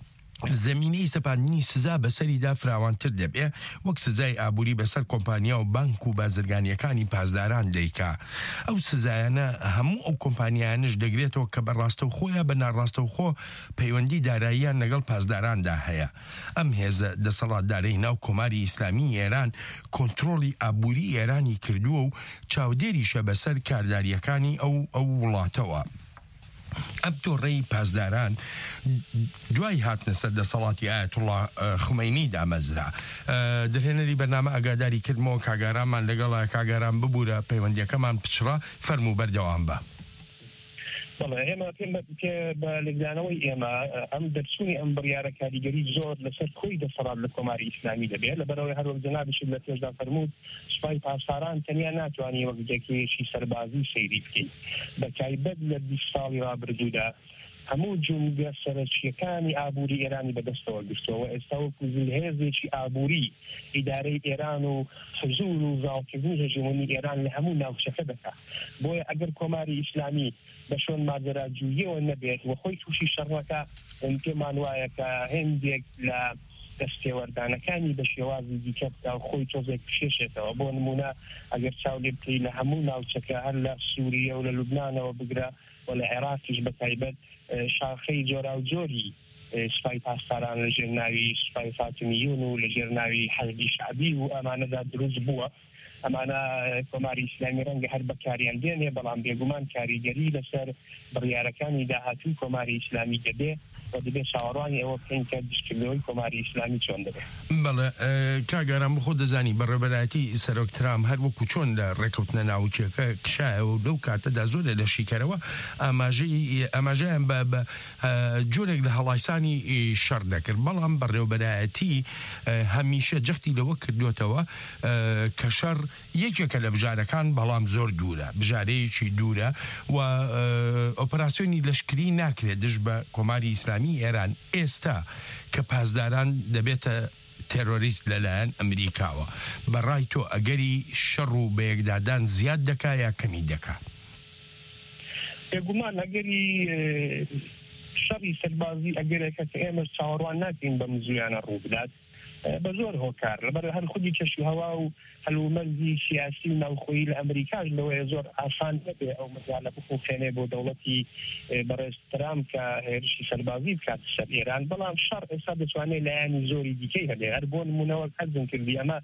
زمینەی سەپاندنی سزا بەسەریدا فراوانتر دەبێ وەک سزای ئابووری بەسەر کۆمپانیا و بانک و بازرگانیەکانی پاسداران دەیکا. ئەو سزایانە هەموو ئەو کۆمپانیانش دەگرێتەوە کە بەڕاستە و خۆیان بە ناڕاستە و خۆ پەیوەندی داراییان لەگەڵ پاسداراندا هەیە. ئەم هێزە دەسەڵاتدارەی ناو کۆماری ئیسلامی ئێران کۆنتڕۆڵی ئابووری ئێرانی کردووە و چاودێریشە بەسەر کارداریەکانی ئەو وڵاتەوە. ئەم تۆڕەی پاسداران دوای هاتنە سەر دەسەڵاتی ئایەتوڵڵا خومەینی دامەزرا. دەرهێنەری بەرنامە ئاگاداری کردمەوە کاگارامان لەگەڵ کاگاران ببوورە پەیوەندیەکەمان پچڕە فەرموو بەردەوام بە. بەڵێ ئێمە پێم بە لەگرانەوەی ئێمە ئەم دەرچوونی ئەم بڕیارە کاریگەری زۆر لەسەر کۆی دەسەڵات لە کۆماری ئیسلامی دەبێت لەبەرەوەی هەروەک جەنابیشت لە پێشدا فەرموود سوپای پاسداران تەنیا ناتوانانی وەک جێگەیەکی سەربازی سەیری بکەین. بەتایبەت لە 20 ساڵی ڕابردوودا هەموو جومگە سەرچیەکانی ئابووری ئێرانی بەدەستەوە گرتووە. ئێستا وەکو هێزێکی ئابووری ئیدارەی ئێران و حزور و زاڵکردنی هێژمۆنی ئێران لە هەموو ناوچەکە دەکات. بۆیە ئەگەر کۆماری ئیسلامی بە شۆن مادەراجوویەوە نەبێت و خۆی تووشی شەڕەکە پێمان وایە کە هێندێک لە دەستێوەردانەکانی بە شێوازی دیکە بکە و خۆی تۆزێک پشێشێتەوە. بۆ نمونە ئەگەر چاو لێ بکەی لە هەموو ناوچەکە هەر لە سووریە و لە لوبنانەوە بگرە و لە عێراقیش بەتایبەت شاخەی جۆرا و جۆری سوپای پاسداران لە ژێر ناوی سوپای فاتمیون و لە ژێر ناوی حەزبی شعبی و ئەمانەدا دروست بووە. ئەمانە کۆماری ئیسلامی ڕەنگە هەر بەکاریان دێنێ بەڵام بێگومان کاریگەری لەسەر بڕیارەکانی داهاتووی کۆماری ئیسلامی دەبێ و دەبێت چاوەڕوانی ئەوە بکەین کە دشکردنەوەی کۆماری ئیسلامی چۆن دەبێت. بەڵێ کاگاران بخۆ دەزانی بەڕێبەرایەتی سەرۆک ترامپ هەر وەکو چۆن لە ڕێکەوتنە ناوچیەکە کشایەوە لەو کاتەدا زۆرە لە شیکەرەوە ئاماژەیان بە جۆرێک لە هەڵایسانی شەڕ دەکرد. بەڵام بەڕێوەبەرایەتی هەمیشە جەختی لەوە کردوێتەوە کە شەڕ یەکێکە لە بژارەکان بەڵام زۆر دوورە، بژارەیەکی دوورە و ئۆپەراسیۆنی لەشکری ناکرێت دژ بە کۆماری ئیسلامی ئێران ئێستا کە پاسداران دەبێتە تێرۆریست لەلایەن ئەمریکاوە. بەڕای تۆ ئەگەری شەڕ و بەیەکدادان زیاد دەکا یا کەمی دەکا؟ بێگومان ئەگەری شەڕی سەربازی ئەگەرێکە کە ئێمە چاوەڕوان ناکەین بە مزویانە ڕوو بدات بە زۆر هۆکار لەبەر هەر خودی کەشی هەوا و هەلومەرزی سیاسی و ناوخۆیی لە ئەمریکاش لەوەیە زۆر ئاسان نەبێ ئەو مەجالە بخۆفێنێ بۆ دەوڵەتی بەڕێز ترامپ کە هێرشی سەربازی بکات سەر ئێران. بەڵام شەڕ ئێستا دەتوانێت لایانی زۆری دیکەی هەبێ. هەر بۆ نمونەوە حەزم کردی ئەمە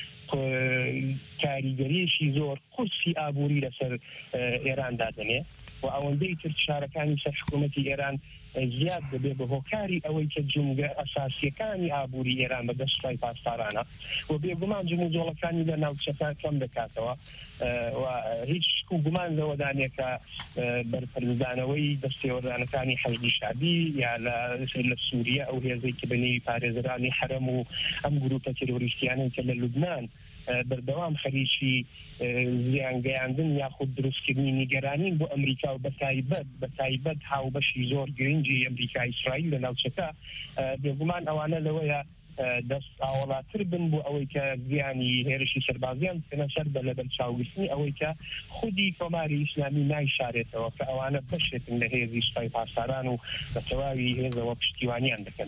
کاریگەریەکی زۆر قورسی ئابووری لەسەر ئێران دادنێ و ئەوەندەی تر شارەکانی سەر حکوومەتی ئێران زیاد دەبێت بە هۆکاری ئەوەی کە جومگە ئەساسیەکانی ئابووری ئێران بە دەست سوپای پاسدارانە و بێگومان جموجۆڵەکانی لە ناوچەکە کەم دەکاتەوە و هیچ گومان لەوەدانێ کە بەرپەرزدانەوەی دەستێوەردانەکانی حەزبی شعبی یا لە سووریە ئەو هێزەی کە بەنێوی پارێزەرانی حرەم و ئەم گروپە تێرۆریستیانن کە لە لوبنان بەردەوام خەریکی زیانگەیاندن یاخود دروستکردنی نیگەرانین بۆ ئەمریکا و بەتایبەت هاوبەشی زۆر گرنگی ئەمریکا ئیسرائیل لە ناوچەکە بێگومان ئەوانە لەوەیە دەست ئاوەڵاتر بن بۆ ئەوەی کە زیانی هێرشی سەربازیان بکەنە سەر بە لەبەر چاوگرتنی ئەوەی کە خودی کۆماری ئیسلامی نایشارێتەوە کە ئەوانە بەشێکن لە هێزی سوپای پاسداران و بە تەواوی هێزەوە پشتیوانیان دەکەن.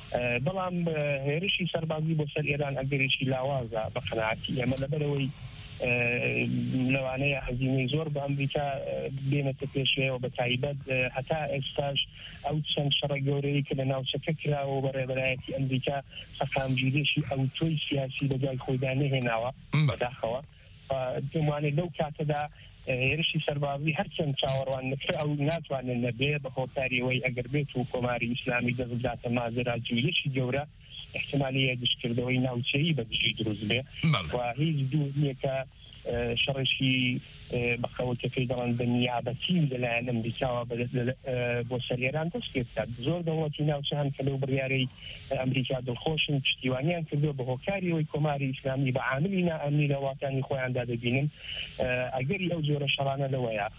بەڵام هێرشی سەربازی بۆ سەر ئێران ئەگەرێکی لاوازە بە قەناعەتی ئێمە لەبەرەوەی لەوانەیە هەزینەی زۆر بە ئەمریکا بێنێتە پێشەوە بە تایبەت هەتا ئێستاش ئەو چەند شەڕە گەورەی کە لە ناوچەکە کراوە بە ڕێبەرایەتی ئەمریکا سەقامگیریشی ئەو تۆی سیاسی بەجای خۆیدا نەهێناوە بەداخەوە پێم وانێت لەو کاتەدا هێرشی سەربازی هەرچەند چاوەڕوان نەکرا ئەو ناتوانن نەبێ بە هۆکاریەوەی ئەگەر بێت و کۆماری ئیسلامی دەستبداتە مازراجویەکی گەورە احتمالی دشکردەوەی ناوچەیی بە دژی دروست بێ و هیچ دوو نییە کە شەڕێکی بەقەوتەکەی دەڵێن بە نیابەتی لەلایەن ئەمریکاوە بۆ سەر ئێران دەست پێ بکات زۆر دەوڵەتی ناوچە هەن کە لەو بڕیارەی ئەمریکا دڵخۆشن پشتیوانیان کردووە بە هۆکاریەوەی کۆماری ئیسلامی بە عاملی نائەمنی لە وڵاتانی خۆیاندا دەبینن ئەگەری ئەو جۆرە شەڕانە لەوەیە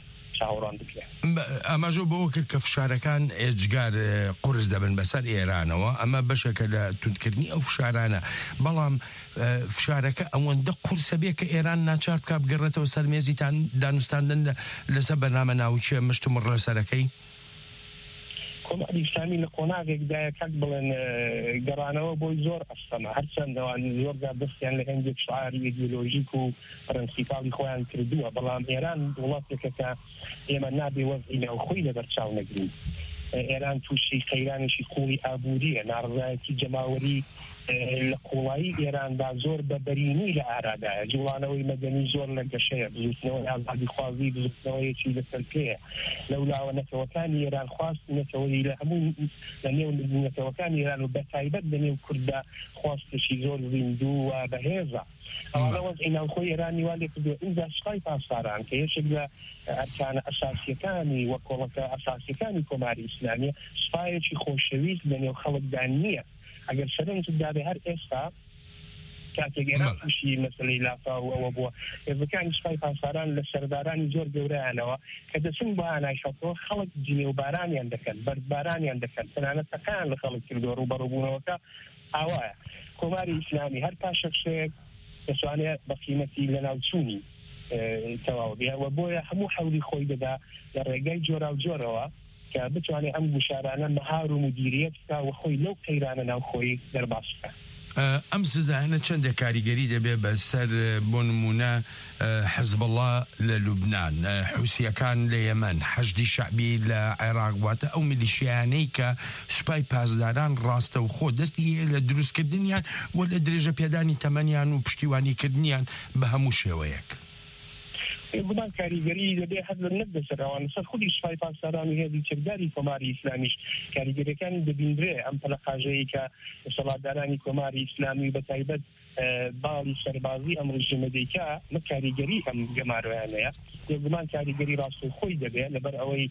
ئەمەژۆ بەوە کرد کە فشارەکان ئێجگار قورس دەبن بەسەر ئێرانەوە ئەمە بەشەکە لە توندکردنی ئەو فشارانە بەڵام فشارەکە ئەوەندە قورسە بێ کە ئێران ناچار بکە بگەڕێتەوە سەرمێزیتان دانوستاندن لەسەر بەرنامە ناوچیە مشتمڕ لەسەرەکەی کۆماری ئیسلامی لە قۆناغێکدایە کات بڵێن گەڕانەوە بۆی زۆر ئەستەمە هەرچەندەوان زۆرجار دەستیان لە هەندێک شعاری ئیدئۆلۆژیک و پرەنسیپاڵی خۆیان کردووە بەڵام ئێران وڵاتێکە کە ئێمە نابێ وەزعی ناوخۆی لەبەرچاو نەگرین ئێران تووشی قەیرانێکی قوڵی ئابووریە ناڕزایەتی جەماوەری لە قوڵایی ئێراندا زۆر بە بەرینی لە ئارادایە جوڵانەوەی مەدەنی زۆر لە گەشەیە بزوتنەوەی ئازادی خوازی بزوتنەوەیەکی لەسەر پێیە لەولاوە نەتەوەکانی ئێران خواست نەتەوەی لە هەموو لە نێو نەتەوەکانی ئێران و بە تایبەت لە نێو کورددا خواستێکی زۆر زیندوو و بەهێزە ئەوانە وەزعی ناوخۆی ئێرانی وا لێ کردووە ئینجا سوپای پاسداران کە یەکێک لە ئەرکانە ئەساسیەکانی وە کۆڵەکە ئەساسیەکانی کۆماری ئیسلامیە سوپایەکی خۆشەویست لە نێو خەڵکدا نییە ئەگەر سەرنج دابێ هەر ئێستا کاتێک ئێران تووشی مەسەلەی لافا و ئەوە بووە هێزەکانی سوپای پاسداران لە سەردارانی زۆر گەورەیانەوە کە دەچن بۆ ئانایشەوە خەڵک جنێوبارانیان دەکەن بەردبارانیان دەکەن تەنانەت تەقان لە خەڵک کردووە ڕوبەڕووبوونەوەکە ئاوایە کۆماری ئیسلامی هەر پاشە شتێک دەتوانێت بە قیمەتی لە ناوچوونی تەواو بێ و بۆیە هەموو حەولی خۆی دەدا لە ڕێگای جۆرا و جۆرەوە کە بتوانێت ئەم گوشارانە مەهار و مدیریت بکە و خۆی لەو قەیرانە ناوخۆی دەرباس بکە ئەم سزانە چەندە کاریگەری دەبێ بەسەر بۆ نمونە حزب الله لە لوبنان حوسیەکان لە یەمەن حەشدی شعبی لە عێراق واتە ئەو میلیشیانەی کە سوپای پاسداران ڕاستە و خۆ دەستی لە دروستکردنیان و لە درێژە پێدانی تەمەنیان و پشتیوانیکردنیان بە هەموو شێوەیەک گومان کاریگەری دەبێ حەز لە نەک بەسەراوان لەسەر خودی سوپای پاسداران و هێزی چەکداری کۆماری ئیسلامیش کاریگەریەکانی دەبیندرێ ئەم پەلەقاژەیە کە دەسەڵاتدارانی کۆماری ئیسلامی بە تایبەت باڵی سەربازی ئەم ڕژیمە دەیکا نە کاریگەری ئەم گەمارویانەیە گومان کاریگەری ڕاستەوخۆی دەبێت لەبەر ئەوەی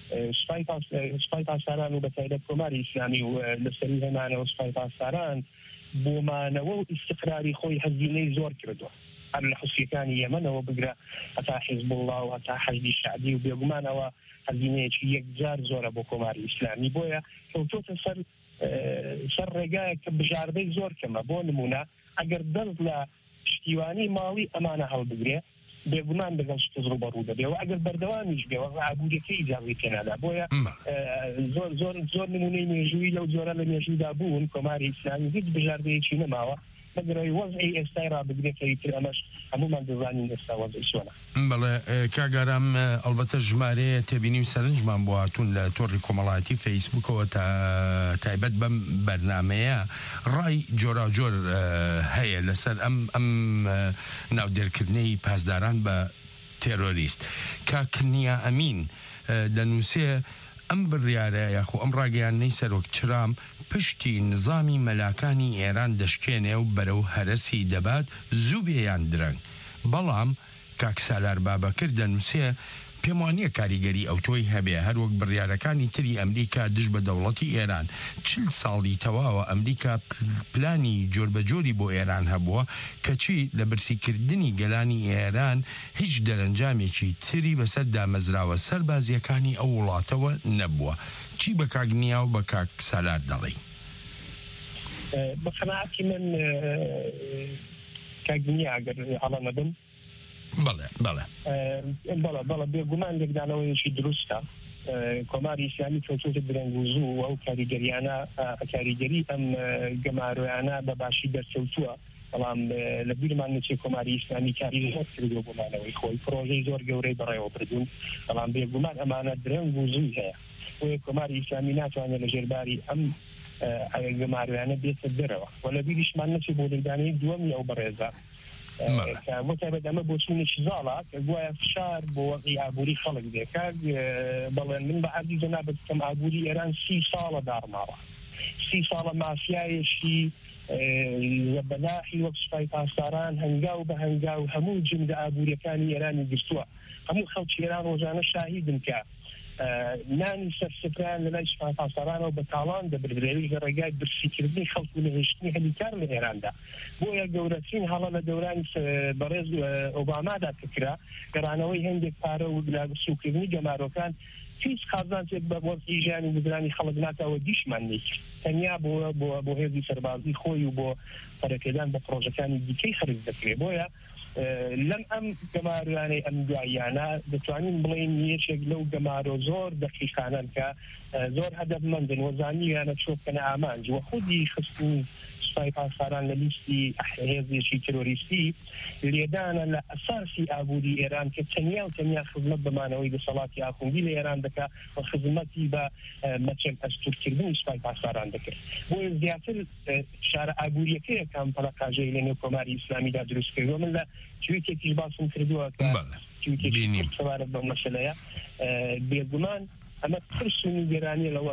سوپای پاسداران و بە تایبەت کۆماری ئیسلامی و لەسەری هێنانەوە سوپای پاسداران بۆمانەوە و ئیستقراری خۆی هەزینەی زۆر کردووە هەر لە حوسیەکانی یەمەنەوە بگرە هەتا حیزب الله و هەتا حەشدی شعبی و بێگومانەوە هەزینەیەکی یەکجار زۆرە بۆ کۆماری ئیسلامی بۆیە کەوتۆتە سەر ڕێگایە کە بژاردەی زۆر کەمە بۆ نمونە ئەگەر دەست لە پشتیوانی ماڵی ئەمانە هەڵبگرێ بێگومان لەگەڵ شت ڕوبەڕوو دەبێ و ئەگەر بەردەوامیش بێەوە ئابوووریەکەی ئیجازی پێنادا بۆیە زۆر نمونەی مێژووی لەو جۆرە لە مێژوودا بوون کۆماری ئیسلامی هیچ بژاردەیەکی نەماوە مەگەرەوەی وەزعی ئێستای ڕابگرێتەوەی تر ئەمەش هەمومان دەزانین ئێستا وەزعی چۆنە بەڵێ کاگارام ئەلبەتە ژمارەیە تێبینی و سەرنجمان بۆ هاتوون لە تۆڕی کۆمەڵایەتی فەیسبوکەوە تایبەت بەم بەرنامەیە ڕای جۆرا جۆر هەیە لەسەر ئەم ناودێرکردنەی پاسداران بە تێرۆریست کاکنیا ئەمین دەنووسێ ئەم بڕیارە یاخۆ ئەم ڕاگەیانەی سەرۆک چرام پشتی نظامی مەلاکانی ئێران دەشکێنێ و بەرەو هەرەسی دەبات زوو بێیان درەنگ بەڵام کاکسالار بابەکر دەنووسێ پێم وانییە کاریگەری ئەو تۆی هەبێ هەروەک بڕیارەکانی تری ئەمریکا دژ بە دەوڵەتی ئێران 40 ساڵی تەواوە ئەمریکا پلانی جۆربەجۆری بۆ ئێران هەبووە کەچی لە برسیکردنی گەلانی ئێران هیچ دەرەنجامێکی تری بەسەر دامەزراوە سەربازیەکانی ئەو وڵاتەوە نەبووە چی بە کاگنیا و بە کاک سالار دەڵێ بە قەناعەتی من کاگنیا ئەگەر هەڵە نەبم بەڵێ بێگومان لێکدانەوەیەکی دروستە کۆماری ئیسلامی کەوتوتە درەنگ و زوو ئەو کاریگەریانە کاریگەری ئەم گەمارویانە بە باشی دەرکەوتووە بەڵام لە بیرمان نچێ کۆماری ئیسلامی کاری زۆر کردو بۆمانەوەی خۆی پرۆژەی زۆر گەورەی بەڕێوە بردوون بەڵام بێگومان ئەمانە درەنگ و زووی هەیە بۆیە کۆماری ئیسلامی ناتوانێت لە ژێرباری ئەم گەمارویانە بێتە دەرەوە و لە بیریشمان نەچێ بۆ دەرگانەی دووەمی ئەو بەڕێزە متابەت ئەمە بۆ چوونێکی زاڵە کە گوایە فشار بۆ وەقی ئابووری خەڵک دێکا بەڵێن من بە عەردی جەنابەت بکەم ئابووری ئێران 30 ساڵە داڕماوە 30 ساڵە مافیایەشی بەلاحی وەک سوپای پاسداران هەنگاو بە هەنگاو هەموو جنگە ئابووریەکانی ئێرانی گرتووە هەموو خەڵکی ئێران ڕۆژانە شاهیدن کە نانی سەرسفران لە لای سوپای پاسدارانەوە بە تاڵان دەبردرێوی لە ڕێگای برسیکردنی خەڵک و لەهێشتنی هەلیکار لە ئێراندا بۆیە گەورەترین هەڵە لە دەورانی بەڕێز ئۆبامادا کەکرا گەڕانەوەی هەندێک پارە و سوکردنی گەمارۆکان هیچ قازانچێک بە وەرزی ژیانی گزرانی خەڵک ناتەوە دیشمان نیست تەنیا بۆ هێزی سەربازی خۆی و بۆ پەرەکەدان بە پرۆژەکانی دیکەی خەرج دەکرێت بۆیە لەم ئەم گەماروانەی ئەم دواییانە دەتوانین بڵێن یەکێک لەو گەمارۆ زۆر دەقیقانن کە زۆر هەدەفمەندن وەزانیویانە چۆکەنە ئامانج وە خودی خستنی سوپای پاسداران لە لیستی هێزێکی ترۆریستی لێدانە لە ئەساسی ئابووری ئێران کە تەنیا و تەنیا خزمەت بەمانەوەی دەسەڵاتی ئاخوندی لە ئێران دەکات و خزمەتی بە مەچەک ئەستورکردنی سوپای پاسداران دەکرد بۆیە زیاتر شارە ئابووریەکەیە کامپەڵە قاژەی لە نێو کۆماری ئیسلامیدا دروست کردووە من لە تویتێکیش باسم کردووە کە تویتێکی سەبارەت بەم مەسەلەیە بێگومان ئەمە ترس و نیگەرانی لە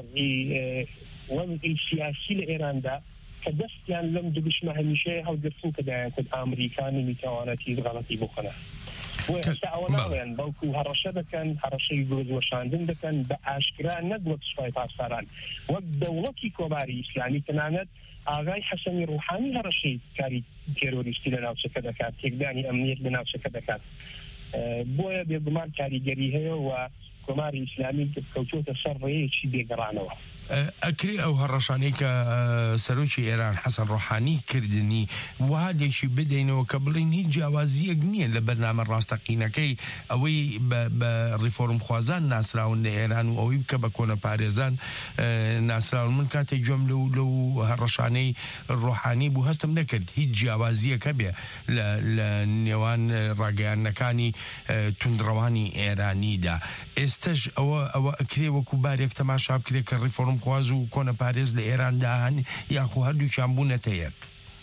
وەزعی سیاسی لە ئێراندا کە دەستیان لەم دوگشمە هەمیشەیە هەڵگرتن کە دایانکرد ئامریکانی میتوانەتی غەڵەتی بخەنە بۆ ئێستا ئەوە ناڵێن بەڵکو هەڕەشە دەکەن هەڕەشەی گۆزوەشاندن دەکەن بە ئاشکرا نەک وەک سوپای پاسداران وەک دەوڵەتی کۆماری ئیسلامی تەنانەت ئاغای حەسەنی ڕوحانی هەڕەشەی کاری تێرۆریستی لە ناوچەکە دەکات تێکدانی ئەمنیەت لە ناوچەکە دەکات بۆیە بێگومان کاریگەری هەیە و کۆماری ئیسلامی کەوتوتە سەر ڕێیەکی بێگەڕانەوە ئەکری ئەو هەڕەشانەی کە سەرۆکی ئێران حەسەن ڕۆحانی کردنی وادێکی بدەینەوە کە بڵین هیچ جیاوازیەک نییە لە بەرنامە ڕاستەقینەکەی ئەوەی بە ڕیفۆرم خوازان ناسراون لە ئێران و ئەوەی بکە بە کۆنە پارێزان ناسراون من کاتێک گوێم لەو هەڕەشانەی ڕۆحانی بوو هەستم نەکرد هیچ جیاوازیەکە بێ لە نێوان ڕاگەیانەکانی توندڕەوانی ئێرانیدا ئێستش ئەوە ئەکرێ وەکو بارێک تەماشا بکرێت کە ڕیفۆرم خواز و کۆنە پارێز لە ئێراندا هەن یاخۆ هەردووکیان بوونەتە یەک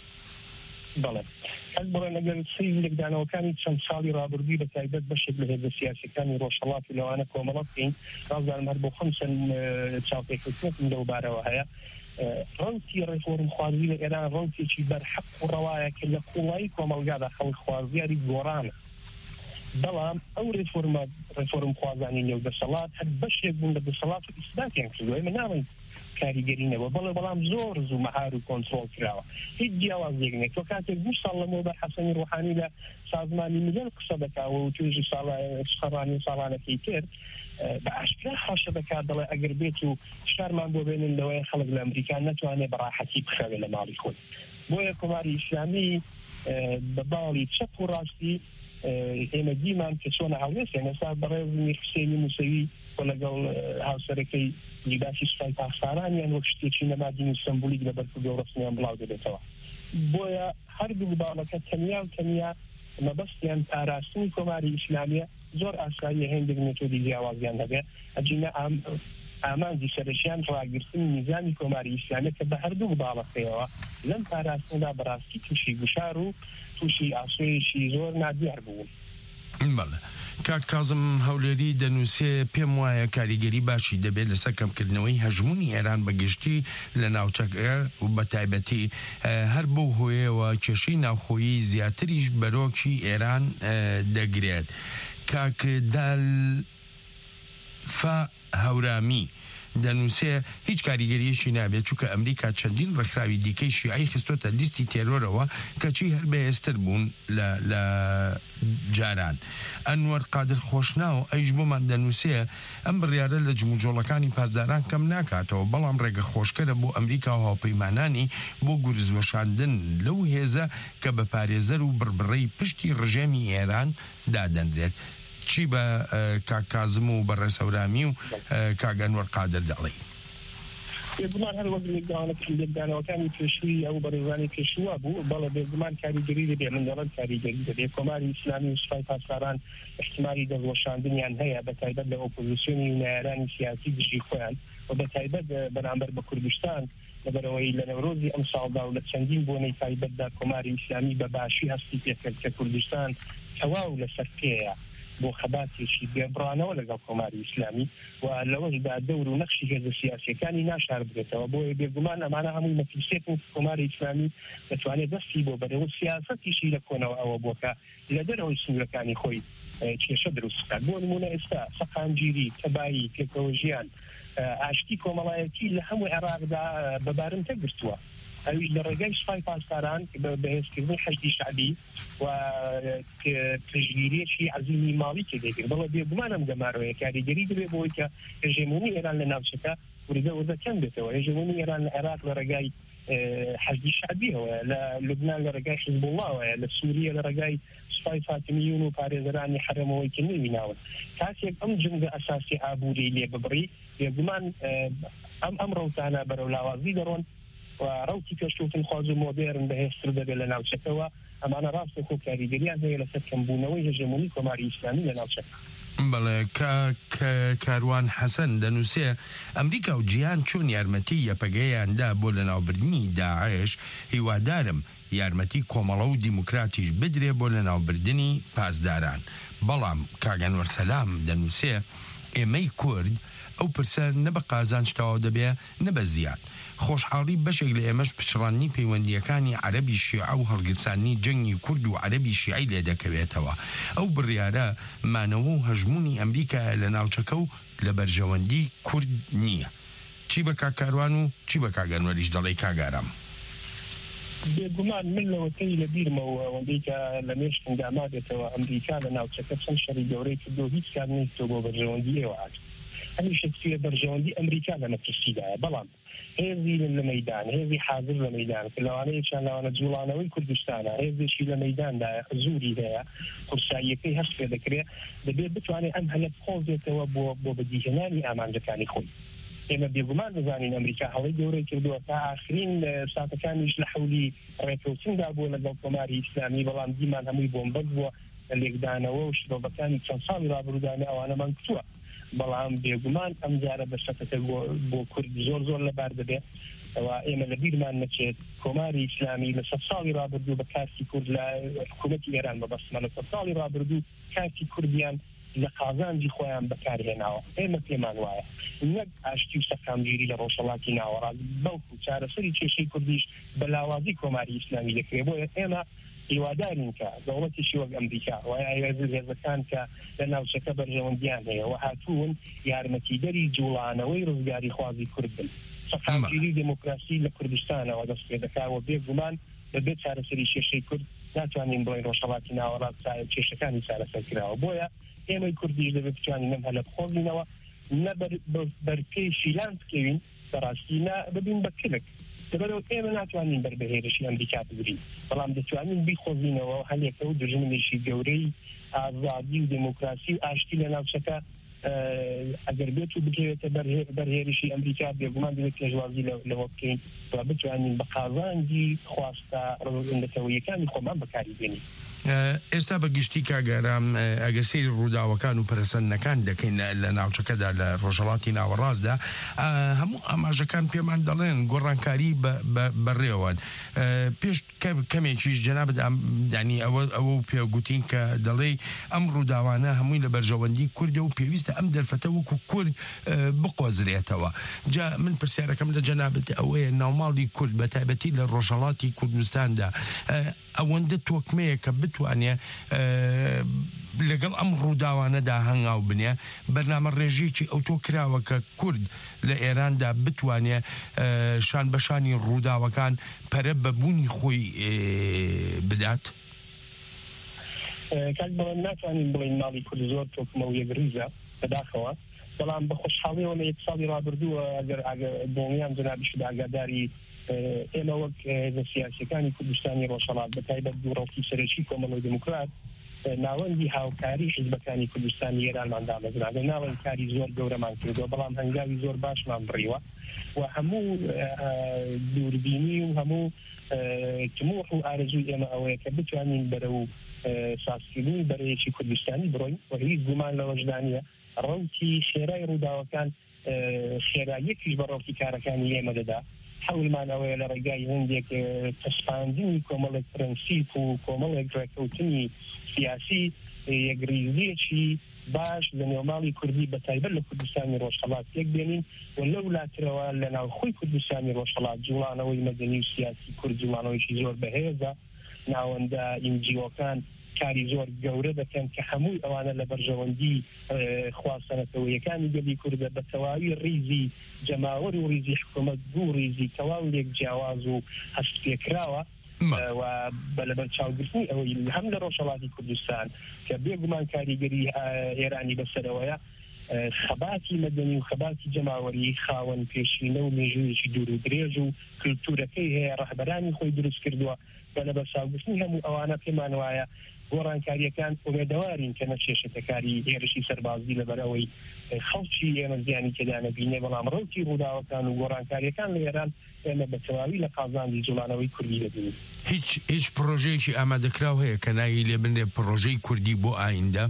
بەڵێ هەر بڵێن لەگەر سەیری لەگدانەوەکانی چەند ساڵی ڕابردووی بە تایبەت بەشێک لە هێزە سیاسیەکانی ڕۆژهەڵاتی لەوانە کۆمەڵە بکەین ڕازدارم هەر بۆ خەمسەن چاوپێککردنم لەو بارەوە هەیە ڕەوتی ڕێفۆرم خوازی لە ئێران ڕەوتێکی بەرحەق و ڕەوایە کە لە قوڵایی کۆمەلگادا خەڵک خوازیاری گۆڕانە بەڵام ئەو ڕێفۆرم خوازانی نێو دەسەڵات هەر بەشێک بوون لە دەسەڵات و ئیسباتیان کردووە ئێمە ناڵێن کاریگەری نەبووە بەڵام زۆر زوو مەهار و کۆنترۆڵ کراوە هیچ جیاوازیەک نێت تۆ کاتێک 2 ساڵ لەمەوە بە حەسەنی ڕوحانی لە سازمانی ملل قسە دەکاوە و توێژی سەڕانی ساڵانەکەی تر بە ئاشکرا خەڵشە دەکات دەڵێ ئەگەر بێت و شارمان بۆ بێنن لەوەی خەڵک لە ئەمریکا نەتوانێت بەڕاحەتی بخەوێ لە ماڵی خۆی بۆیە کۆماری ئیسلامی بە باڵی چەپ و ڕاستی ئێمە دیمان کە چۆنە هەڵێسێن ئێستا بەڕێز میر حوسێنی موسەوی بۆ لەگەڵ هاوسەرەکەی لیباسی سوپای پاسدارانیان وەک شتێکی نەمادینی سمبولیک لە بەرکردەوە ڕسمیان بڵاو دەبێتەوە بۆیە هەردوو باڵەکە تەنیا و تەنیا مەبەستیان پاراستنی کۆماری ئیسلامیە زۆر ئاساییە هێندێک مێتۆدی جیاوازیان هەبێ ئەجینە ئامانجی سەرشیان ڕاگرتنی میزانی کۆماری ئیسلامی کە بە هەردوو باڵەکەیەوە لەم پاراستندا بەڕاستی تووشی گوشار و تووشی ئاسوەیەکی زۆر نادیار بوون کاک کازم هەولێری دەنووسێ پێم وایە کاریگەری باشی دەبێت لەسەر کەمکردنەوەی هەژمونی ئێران بەگشتی لە ناوچەکە و بە تایبەتی هەر بۆ هۆیەوە کێشەی ناوخۆیی زیاتریش بەرۆکی ئێران دەگرێت کاک دالفا هەورامی دەنووسێ هیچ کاریگەریەکی نابێت چونکە ئەمریکا چەندین ڕێکخراوی دیکەی شیعی خستۆتە لیستی تێرۆرەوە کەچی هەر بەهێزتر بوون لە جاران ئەنوەر قادر خۆشناو ئەیش بۆمان دەنووسێ ئەم بڕیارە لە جموجۆڵەکانی پاسداران کەم ناکاتەوە بەڵام ڕێگە خۆشکەرە بۆ ئەمریکا و هاوپەیمانانی بۆ گورزوەشاندن لەو هێزە کە بە پارێزەر و بڕبڕەی پشتی ڕژێمی ئێران دادەنرێت چی بە کاک کازم و بەڕێز هەورامی و کاک ئەنوەر قادر دەڵێ بێگومان هەر وەک لێکدانەوەکانی پێشووی ئەو بەڕێوەزانی پێشووە بوو بەڵێ بێگومان کاریگەری دەبێ من دەڵێن کاریگەری دەبێ کۆماری ئیسلامی و سوپای پاسداران احتیمالی دەستوەشاندنیان هەیە بەتایبەت لە ئۆپۆزیسیۆنی نایارانی سیاسی دژی خۆیان و بەتایبەت بەرامبەر بە کوردستان لەبەرەوەی لە نەورۆزی ئەم ساڵدا و لە چەندین بۆنەی تایبەتدا کۆماری ئیسلامی بە باشی هەستی پێکرد کە کوردستان تەواو لەسەر پێیە بۆ خەباتێکی بێبڕانەوە لەگەڵ کۆماری ئیسلامی و لەوەشدا دەور و نەخشی هێزە سیاسیەکانی ناشار بێتەوە بۆیە بێگومان ئەمانە هەمووی مەترسێتن کۆماری ئیسلامی دەتوانێت دەستی بۆ بەرەوە سیاسەتیشی لە کۆنەوە ئەوە بۆکە لە دەرەوەی سنوورەکانی خۆی کێشە دروست بکات بۆ نمونە ئێستا سەقامگیری تەبایی پێکەوە ژیان ئاشتی کۆمەڵایەتی لە هەموو عێراقدا بەبارم تەگرتووە ئەوی لە ڕێگەی سوپای پاسداران بەهێزکردنی حەشدی شعبی و پشتگیریەکی عەزیمی ماڵی تێدەگرت بەڵێ بێگومان ئەم گەمارەوەیە کاریگەری دەبێ بۆی کە هێژمۆنی ئێران لە ناوچەکە وردە کەم بێتەوە هێژمۆنی ئێران لە عێراق لە ڕێگای حەشدی شعبیەوە لە لوبنان لە ڕێگای حیزب اللهەیە لە سووریە لە ڕێگای سوپای فاتمیون و پارێزەرانی حرەمەوەی کە نەویناون کاتێک ئەم جنگە ئەساسی ئابووری لێ ببڕی بێگومان ئەم ڕەوتانە بەرەو لاوازی دەڕۆن و ڕوتی پێشکەوتن خواز و مۆدێرن بەهێزتر دەبێت لە ناوچەکەەوە ئەمانە ڕاستە خۆ کاریگەریان هەیە لەسەر کەمبوونەوەی هێژمۆنی کۆماری ئیسلامی لە ناوچەکە بەڵێ کاروان حەسەن دەنووسێ ئەمریکا و جیهان چۆن یارمەتی یەپەگەیاندا بۆ لەناوبردنی داعش هیوادارم یارمەتی کۆمەڵە و دیموکراتیش بدرێ بۆ لەناوبردنی پاسداران بەڵام کاگەنوەر سەلام دەنووسێ ئێمەی کورد ئەو پرسە نە بە قازان شتاوە دەبێ نە بە زیان خۆشحاڵی بەشێک لە ئێمەش پشڕانی پەیوەندیەکانی عەرەبی شیعە و هەڵگرسانی جەنگی کورد و عەرەبی شیعی لێ دەکەوێتەوە ئەو بڕیارە مانەوە و هەژمونی ئەمریکا لە ناوچەکە و لە بەرژەوەندی کورد نییە چی بە کاکاروان و چی بە کاگەنوەریش دەڵێ کاگارام بێگومان من لەوەکەی لە بیرمەوە ئەوەندەی کە لە مێشتم دامادێتەوە ئەمریکا لە ناوچەکە چەند شەڕی گەورەی کردو هیچ کار نیستەوە بۆ بەرژەوەندی ئێوە هەمیشە توێ بەرژەوەندی ئەمریکا لە مەترسیدایە بەڵام هێزی لە مەیدان هێزی حاضر لە مەیدان کە لەوانەیەکیان لەوانە جوڵانەوەی کوردستانە هێزێکی لە مەیداندایە زوری هەیە قورساییەکەی هەست پێ دەکرێت دەبێت بتوانێت ئەم هەلە بخۆزێتەوە بۆ بەدیهێنانی ئامانجەکانی خۆی ئێمە بێگومان دەزانین ئەمریکا هەڵی گەورەی کردووە تا ئاخرین ساتەکانیش لە حەولی ڕێکەوتندا بووە لەگەڵ کۆماری ئیسلامی بەڵام دیمان هەمووی بۆمبەر بووە لە لێکدانەوە و شرۆڤەکانی چەند ساڵی ڕابردووانە ئەوانەمان کتووە بەڵام بێگومان ئەم جارە بەشەکە بۆ کورد زۆر لەبار دەبێت ئەوە ئێمە لە بیرمان نەچێت کۆماری ئیسلامی لە 100 ساڵی ڕابردوو بە کارتی کورد لە حکوومەتی ئێران بەبەستمە لە 100 ساڵی ڕابردوو کارتی کوردیان لە قازانجی خۆیان بەکارهێناوە ئێمە پێمان وایە نەک ئاشتی و سەقامگیری لە ڕۆژهەڵاتی ناوەڕاست بەڵکو چارەسەری کێشەی کوردیش بە لاوازی کۆماری ئیسلامی دەکرێت بۆیە ئێمە هیوادارین کە دەوڵەتیشی وەک ئەمریکا وایە هێزەکان کە لە ناوچەکە بەرژەوەندیان هەیە و هاتوون یارمەتیدەری جوڵانەوەی ڕزگاری خوازی کورد بن سەقامگیری دموکراسی لە کوردستانەوە دەست پێ دەکاوە بێگومان بەبێت چارەسەری کێشەی کورد ناتوانین بڵین ڕۆژهەڵاتی ناوەڕاست کێشەکانی چارەسەر کراوە بۆیە ئێمەی کوردیش دەبێت بتوانین ئەم هەلە بخۆزینەوە نە بەرپێی شیلان بکەوین بەڕاستی نا ببین بە کلک لەبەرەوە ئێمە ناتوانین بەربەهێرشی ئەمریکا بگرین بەڵام دەتوانین بیخۆزینەوە هەلێکە و دژمنێکی گەورەی ئازادی و دموکراسی و ئاشتی لە ناوچەکە ئەگەر بێت و بکەوێتە بەرهێرشی ئەمریکا بێگومان دەبێت پێشوازی لەوە بکەین و بتوانین بە قازانجی خواستە ڕۆژئندەتەوەیەکانی خۆمان بەکاری بێنین ئێستا بە گشتی کاگەرام ئەگەر سەیری ڕووداوەکان و پەرسەندنەکان دەکەین لە ناوچەکەدا لە ڕۆژهەڵاتی ناوەڕاستدا هەموو ئاماژەکان پێمان دەڵێن گۆڕانکاری بەڕێوەن پێش کەمێکیش جەنابەت دانی ئەوە پێگوتین کە دەڵێ ئەم ڕووداوانە هەمووی لە بەرژەوەندی کوردە و پێویستە ئەم دەرفەتە وەکو کورد بقۆزرێتەوە جا من پرسیارەکەم لە جەنابەت ئەوەیە ناوماڵی کورد بە تایبەتی لە ڕۆژهەڵاتی کوردستاندا ئەوەندە تۆکمەیە کە بتوانێ لەگەڵ ئەم ڕووداوانەدا هەنگاو بنێ بەرنامە ڕێژەیەکی ئەوتۆ کراوە کە کورد لە ئێراندا بتوانێ شان بەشانی ڕووداوەکان پەرە بەبوونی خۆی بدات کاک بەڵێن ناتوانین بڵین ماڵی کورد زۆر تۆکمە و یەکریزە بەداخەوە بەڵام بە خۆشحاڵیەوە لە 1 ساڵی ڕابردووە ئەگەر بۆنیان جنابیشدا ئاگاداری ئێمە وەک هێزە سیاسیەکانی کوردستانی ڕۆژهەڵات بەتایبەت دووڕەوتی سەرەکی کۆمەڵی دموکرات ناوەندی هاوکاری حیزبەکانی کوردستانی ئێرانمان دامەزرا لە ناوەند کاری زۆر گەورەمان کردووە بەڵام هەنگاوی زۆر باشمان بڕیوە و هەموو دووربینی و هەموو تموح و ئارەزوی ئێمە ئەوەیە کە بتوانین بەرە و سازکردنی بەرەیەکی کوردستانی بڕۆین و هیچ گومان لەوەشدا نیە ڕەوتی خێرای ڕووداوەکان خێراییەکیش بە ڕەوتی کارەکانی ئێمە دەدا حەولمان ئەوەیە لە ڕێگای هەندێک تەسپاندنی کۆمەڵێک پرەنسیپ و کۆمەڵێک ڕێکەوتنی سیاسی یەکریزیەکی باش لە نێوماڵی کوردی بە تایبەت لە کوردستانی ڕۆژهەڵات یەک بێنین و لەولاترەوە لە ناوخۆی کوردستانی ڕۆژهەڵات جوڵانەوەی مەدەنی و سیاسی کورد جوڵانەوەیکی زۆر بەهێزە ناوەندە ئینجیۆکان کاری زۆر گەورە دەکەن کە هەمووی ئەوانە لە بەرژەوەندی خواستنەتەوەیەکانی گەلی کوردە بە تەواوی ڕیزی جەماوەر و ڕیزی حکوومەت بوو ڕیزی تەواو لێک جیاواز و هەست پێکراوە و بەلەبەر چاوگرتنی ئەوەی هەم لە ڕۆژهەڵاتی کوردستان کە بێگومان کاریگەری ئێرانی بەسەرەوەیە خەباتی مەدەنی و خەباتی جەماوەری خاوەن پێشینە و مێژوویەکی دوور و درێژ و کللتورەکەی هەیە ڕەهبەرانی خۆی دروست کردووە بەلەبەر چاوگرتنی هەموو ئەوانە پێمان وایە گۆڕانکاریەکان ئومێدەوارین کە نەچێشەتەکاری هێرشی سەربازی لەبەرەوەی خەڵکی ئێمە زیانی تێدا نەبینێ بەڵام ڕەوتی ڕووداوەکان و گۆڕانکاریەکان لە ئێران ئێمە بە تەواوی لە قازاندی جوڵانەوەی کوردی دەبینین هیچ پرۆژەیەکی ئامادەکراو هەیە کە ناوی لێ بنێ پرۆژەی کوردی بۆ ئایندە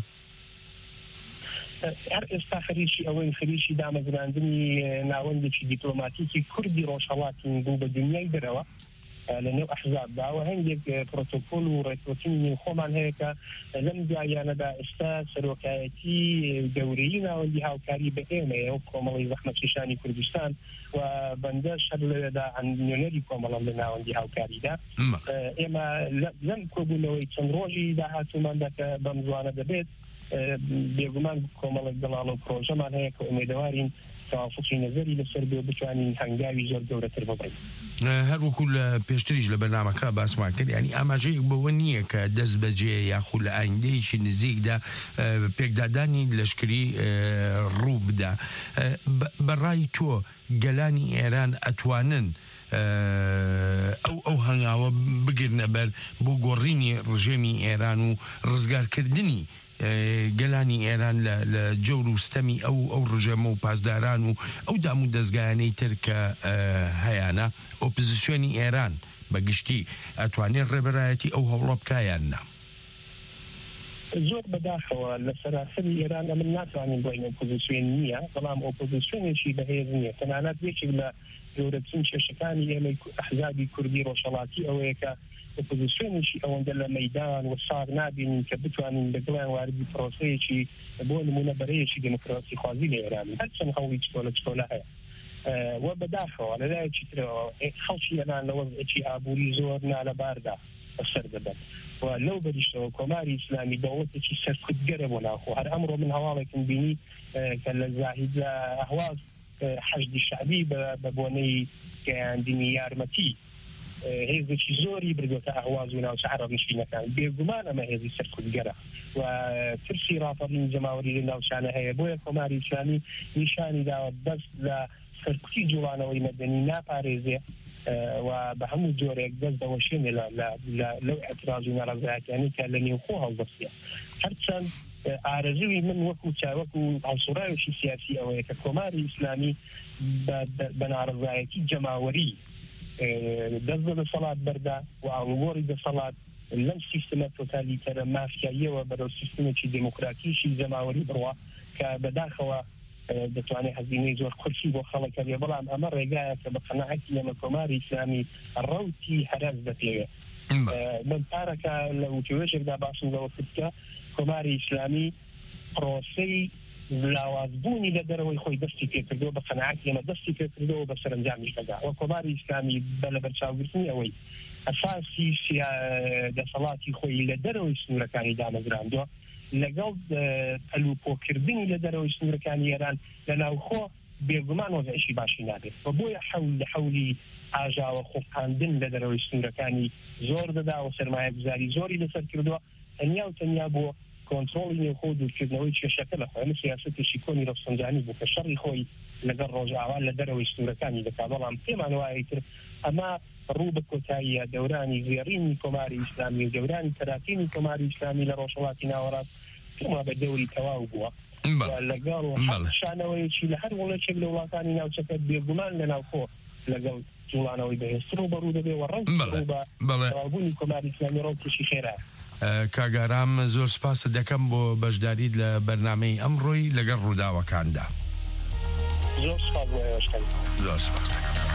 هەر ئێستا خەریکی ئەوەی خەریکی دامەزراندنی ناوەندێکی دیپلۆماتیکی کوردی ڕۆژهەڵاتین بوو بە دنیای دەرەوە لە نێو ئەحزابدا و هەندێک پرۆتۆکۆل و ڕێکوتنی خۆمان هەیە کە لەم جایانەدا ئێستا سەرۆکایەتی گەورەی ناوەندی هاوکاری بە ئێمەیە و کۆمەڵی زەحمەتکێشانی کوردستان و بەندەش هەر لەوێدا نوێنەری کۆمەڵە لە ناوەندی هاوکاریدا ئێمە لەم کۆبوونەوەی چەند ڕۆژی داهاتووماندا کە بەم زوانە دەبێت بێگومان کۆمەڵێک دەڵاڵ و پرۆژەمان هەیە کە ئومێدەوارین توافقی نظری لەسەر بێ بتوانین هەنگاوی زۆر گەورەتر ببڕین هەروەکو لە پێشتریش لە بەرنامەکە باسمان کرد ینی ئاماژەیەک بەوە نییە کە دەست بەجێ یاخود لە ئایندەیەکی نزیکدا پێکدادانی لەشکری ڕوو بدا بەڕای تۆ گەلانی ئێران ئەتوانن ئەو هەنگاوە بگرنە بەر بۆ گۆڕینی ڕژێمی ئێران و ڕزگارکردنی گەلانی ئێران لە جەور و ستەمی ئەو ڕژێمە و پاسداران و ئەو دام و دەستگایانەی تر کە هەیەە ئۆپۆزیسیۆنی ئێران بەگشتی ئەتوانێت ڕێبەرایەتی ئەو هەوڵە بکایاننا زۆر بەداخەوە لە سەراسەری ئێران من ناتوانین بڵین ئۆپۆزیسیۆن نییە بەڵام ئۆپۆزیسیۆنێکی بەهێز نییە تەنانەت یەکێک لە گەورەترین کێشەکانی ئێمەی ئەحزابی کوردی ڕۆژهەڵاتی ئەوەیە کە ئۆپۆزیسیۆنێکی ئەوەندە لە مەیدان و ساغ نابینین کە بتوانین لەگەڵیان واردی پرۆسەیەکی بۆ نمونە بەرەیەکی دموکراسی خوازی لە ئێرانی هەرچەند هەوڵی چتۆلە هەیە و بەداخەوە لەلایەکی ترەوە خەڵکی ئێران لە وەزعێکی ئابووری زۆر نالەباردا بەسەر دەبن و لەو بەریشتەوە کۆماری ئیسلامی دەوڵەتێکی سەرکوتگەرە بۆ ناخۆ هەر ئەمڕۆ من هەواڵێکم بینی کە لە زاهید ئەهواز حەشدی شعبی بە بۆنەی گەیاندنی یارمەتی هێزێکی زۆری بردوتە ئەهواز و ناوچە عەرەبنشینەکان بێگومان ئەمە هێزی سەرکوتگەرە و ترسی ڕاپەڕینی جەماوەری لە ناوچانە هەیە بۆیە کۆماری ئیسلامی نیشانی داوە دەست لە سەرکوتی جوڵانەوەی مەدەنی ناپارێزێ و بە هەموو جۆرێک دەست دەوەشێنێ لەو ئەتراز و ناڕەزایەتیانی کە لە نێوخۆ هەڵدەستیە هەرچەند ئارەزوی من وەکو چاوەکو هەڵسوڕایەکی سیاسی ئەوەیە کە کۆماری ئیسلامی بە ناڕەزایەتی جەماوەری دەست بە دەسەڵات بەردا و ئاڵوگۆڕی دەسەڵات لەم سیستەمە تۆتالیتەرە مافیاییەوە بەرەو سیستەمێکی دموکراتیشی جەماوەری بڕوا کە بەداخەوە دەتوانێت هەزینەی زۆر قورسی بۆ خەڵکە بێ بەڵام ئەمە ڕێگایە کە بە قەناعەتی ئێمە کۆماری ئیسلامی ڕەوتی هەرەز دەپێوێت من پارەکە لە وتوێژێکدا باشم لەوە کردکە کۆماری ئیسلامی پرۆسەی لاوازبوونی لە دەرەوەی خۆی دەستی پێکردەوە بە قەناعەتی ئێمە دەستی پێکردەوە بە سەرنجامیش دەدا و کۆماری ئیسلامی بە لە بەرچاوگرتنی ئەوەی ئەساسی دەسەڵاتی خۆی لە دەرەوەی سنوورەکانی دامەزراندووە لەگەڵ پەلوپۆکردنی لە دەرەوەی سنوورەکانی ئێران لە ناوخۆ بێگومان وەزعیشی باشی نابێت و بۆیە حەولی ئاژاوە خۆپاندن لە دەرەوەی سنوورەکانی زۆر دەدا و سەرمایە گوزاری زۆری لەسەر کردووە تەنیا بۆ کۆنتڕۆڵی نێوخۆ دوورکردنەوەی کێشەکە لە خۆیان سیاسەتێکی کۆنی ڕەفسەنجانی بوو کە شەڕی خۆی لەگەڵ ڕۆژئاوا لە دەرەوەی سوورەکانی دەکا بەڵام پێمان وایە تر ئەمە ڕوو بە کۆتاییە دەورانی زێڕینی کۆماری ئیسلامی و دەورانی تەراکینی کۆماری ئیسلامی لە ڕۆژهەڵاتی ناوەڕاست پێما بە دەوری تەواو بووە لەگەڵ شانەوەیەکی لە هەر وڵاتێک لە وڵاتانی ناوچەکە بێگومان لە ناوخۆ لەگەڵ جوڵانەوەی بەهێزتر و بەڕوو دەبێ و ڕەنگ بە ڕاوبوونی کۆماری ئیسلامی ڕۆکێکی خێرا. کاگارام زۆر سپاس دەکەم بۆ بەشداریت لە بەرنامەی ئەمڕۆی لەگەڵ ڕووداوەکاندا. زۆر سپاس بۆ ئێوەشکەن. زۆر سپاس دەکەم.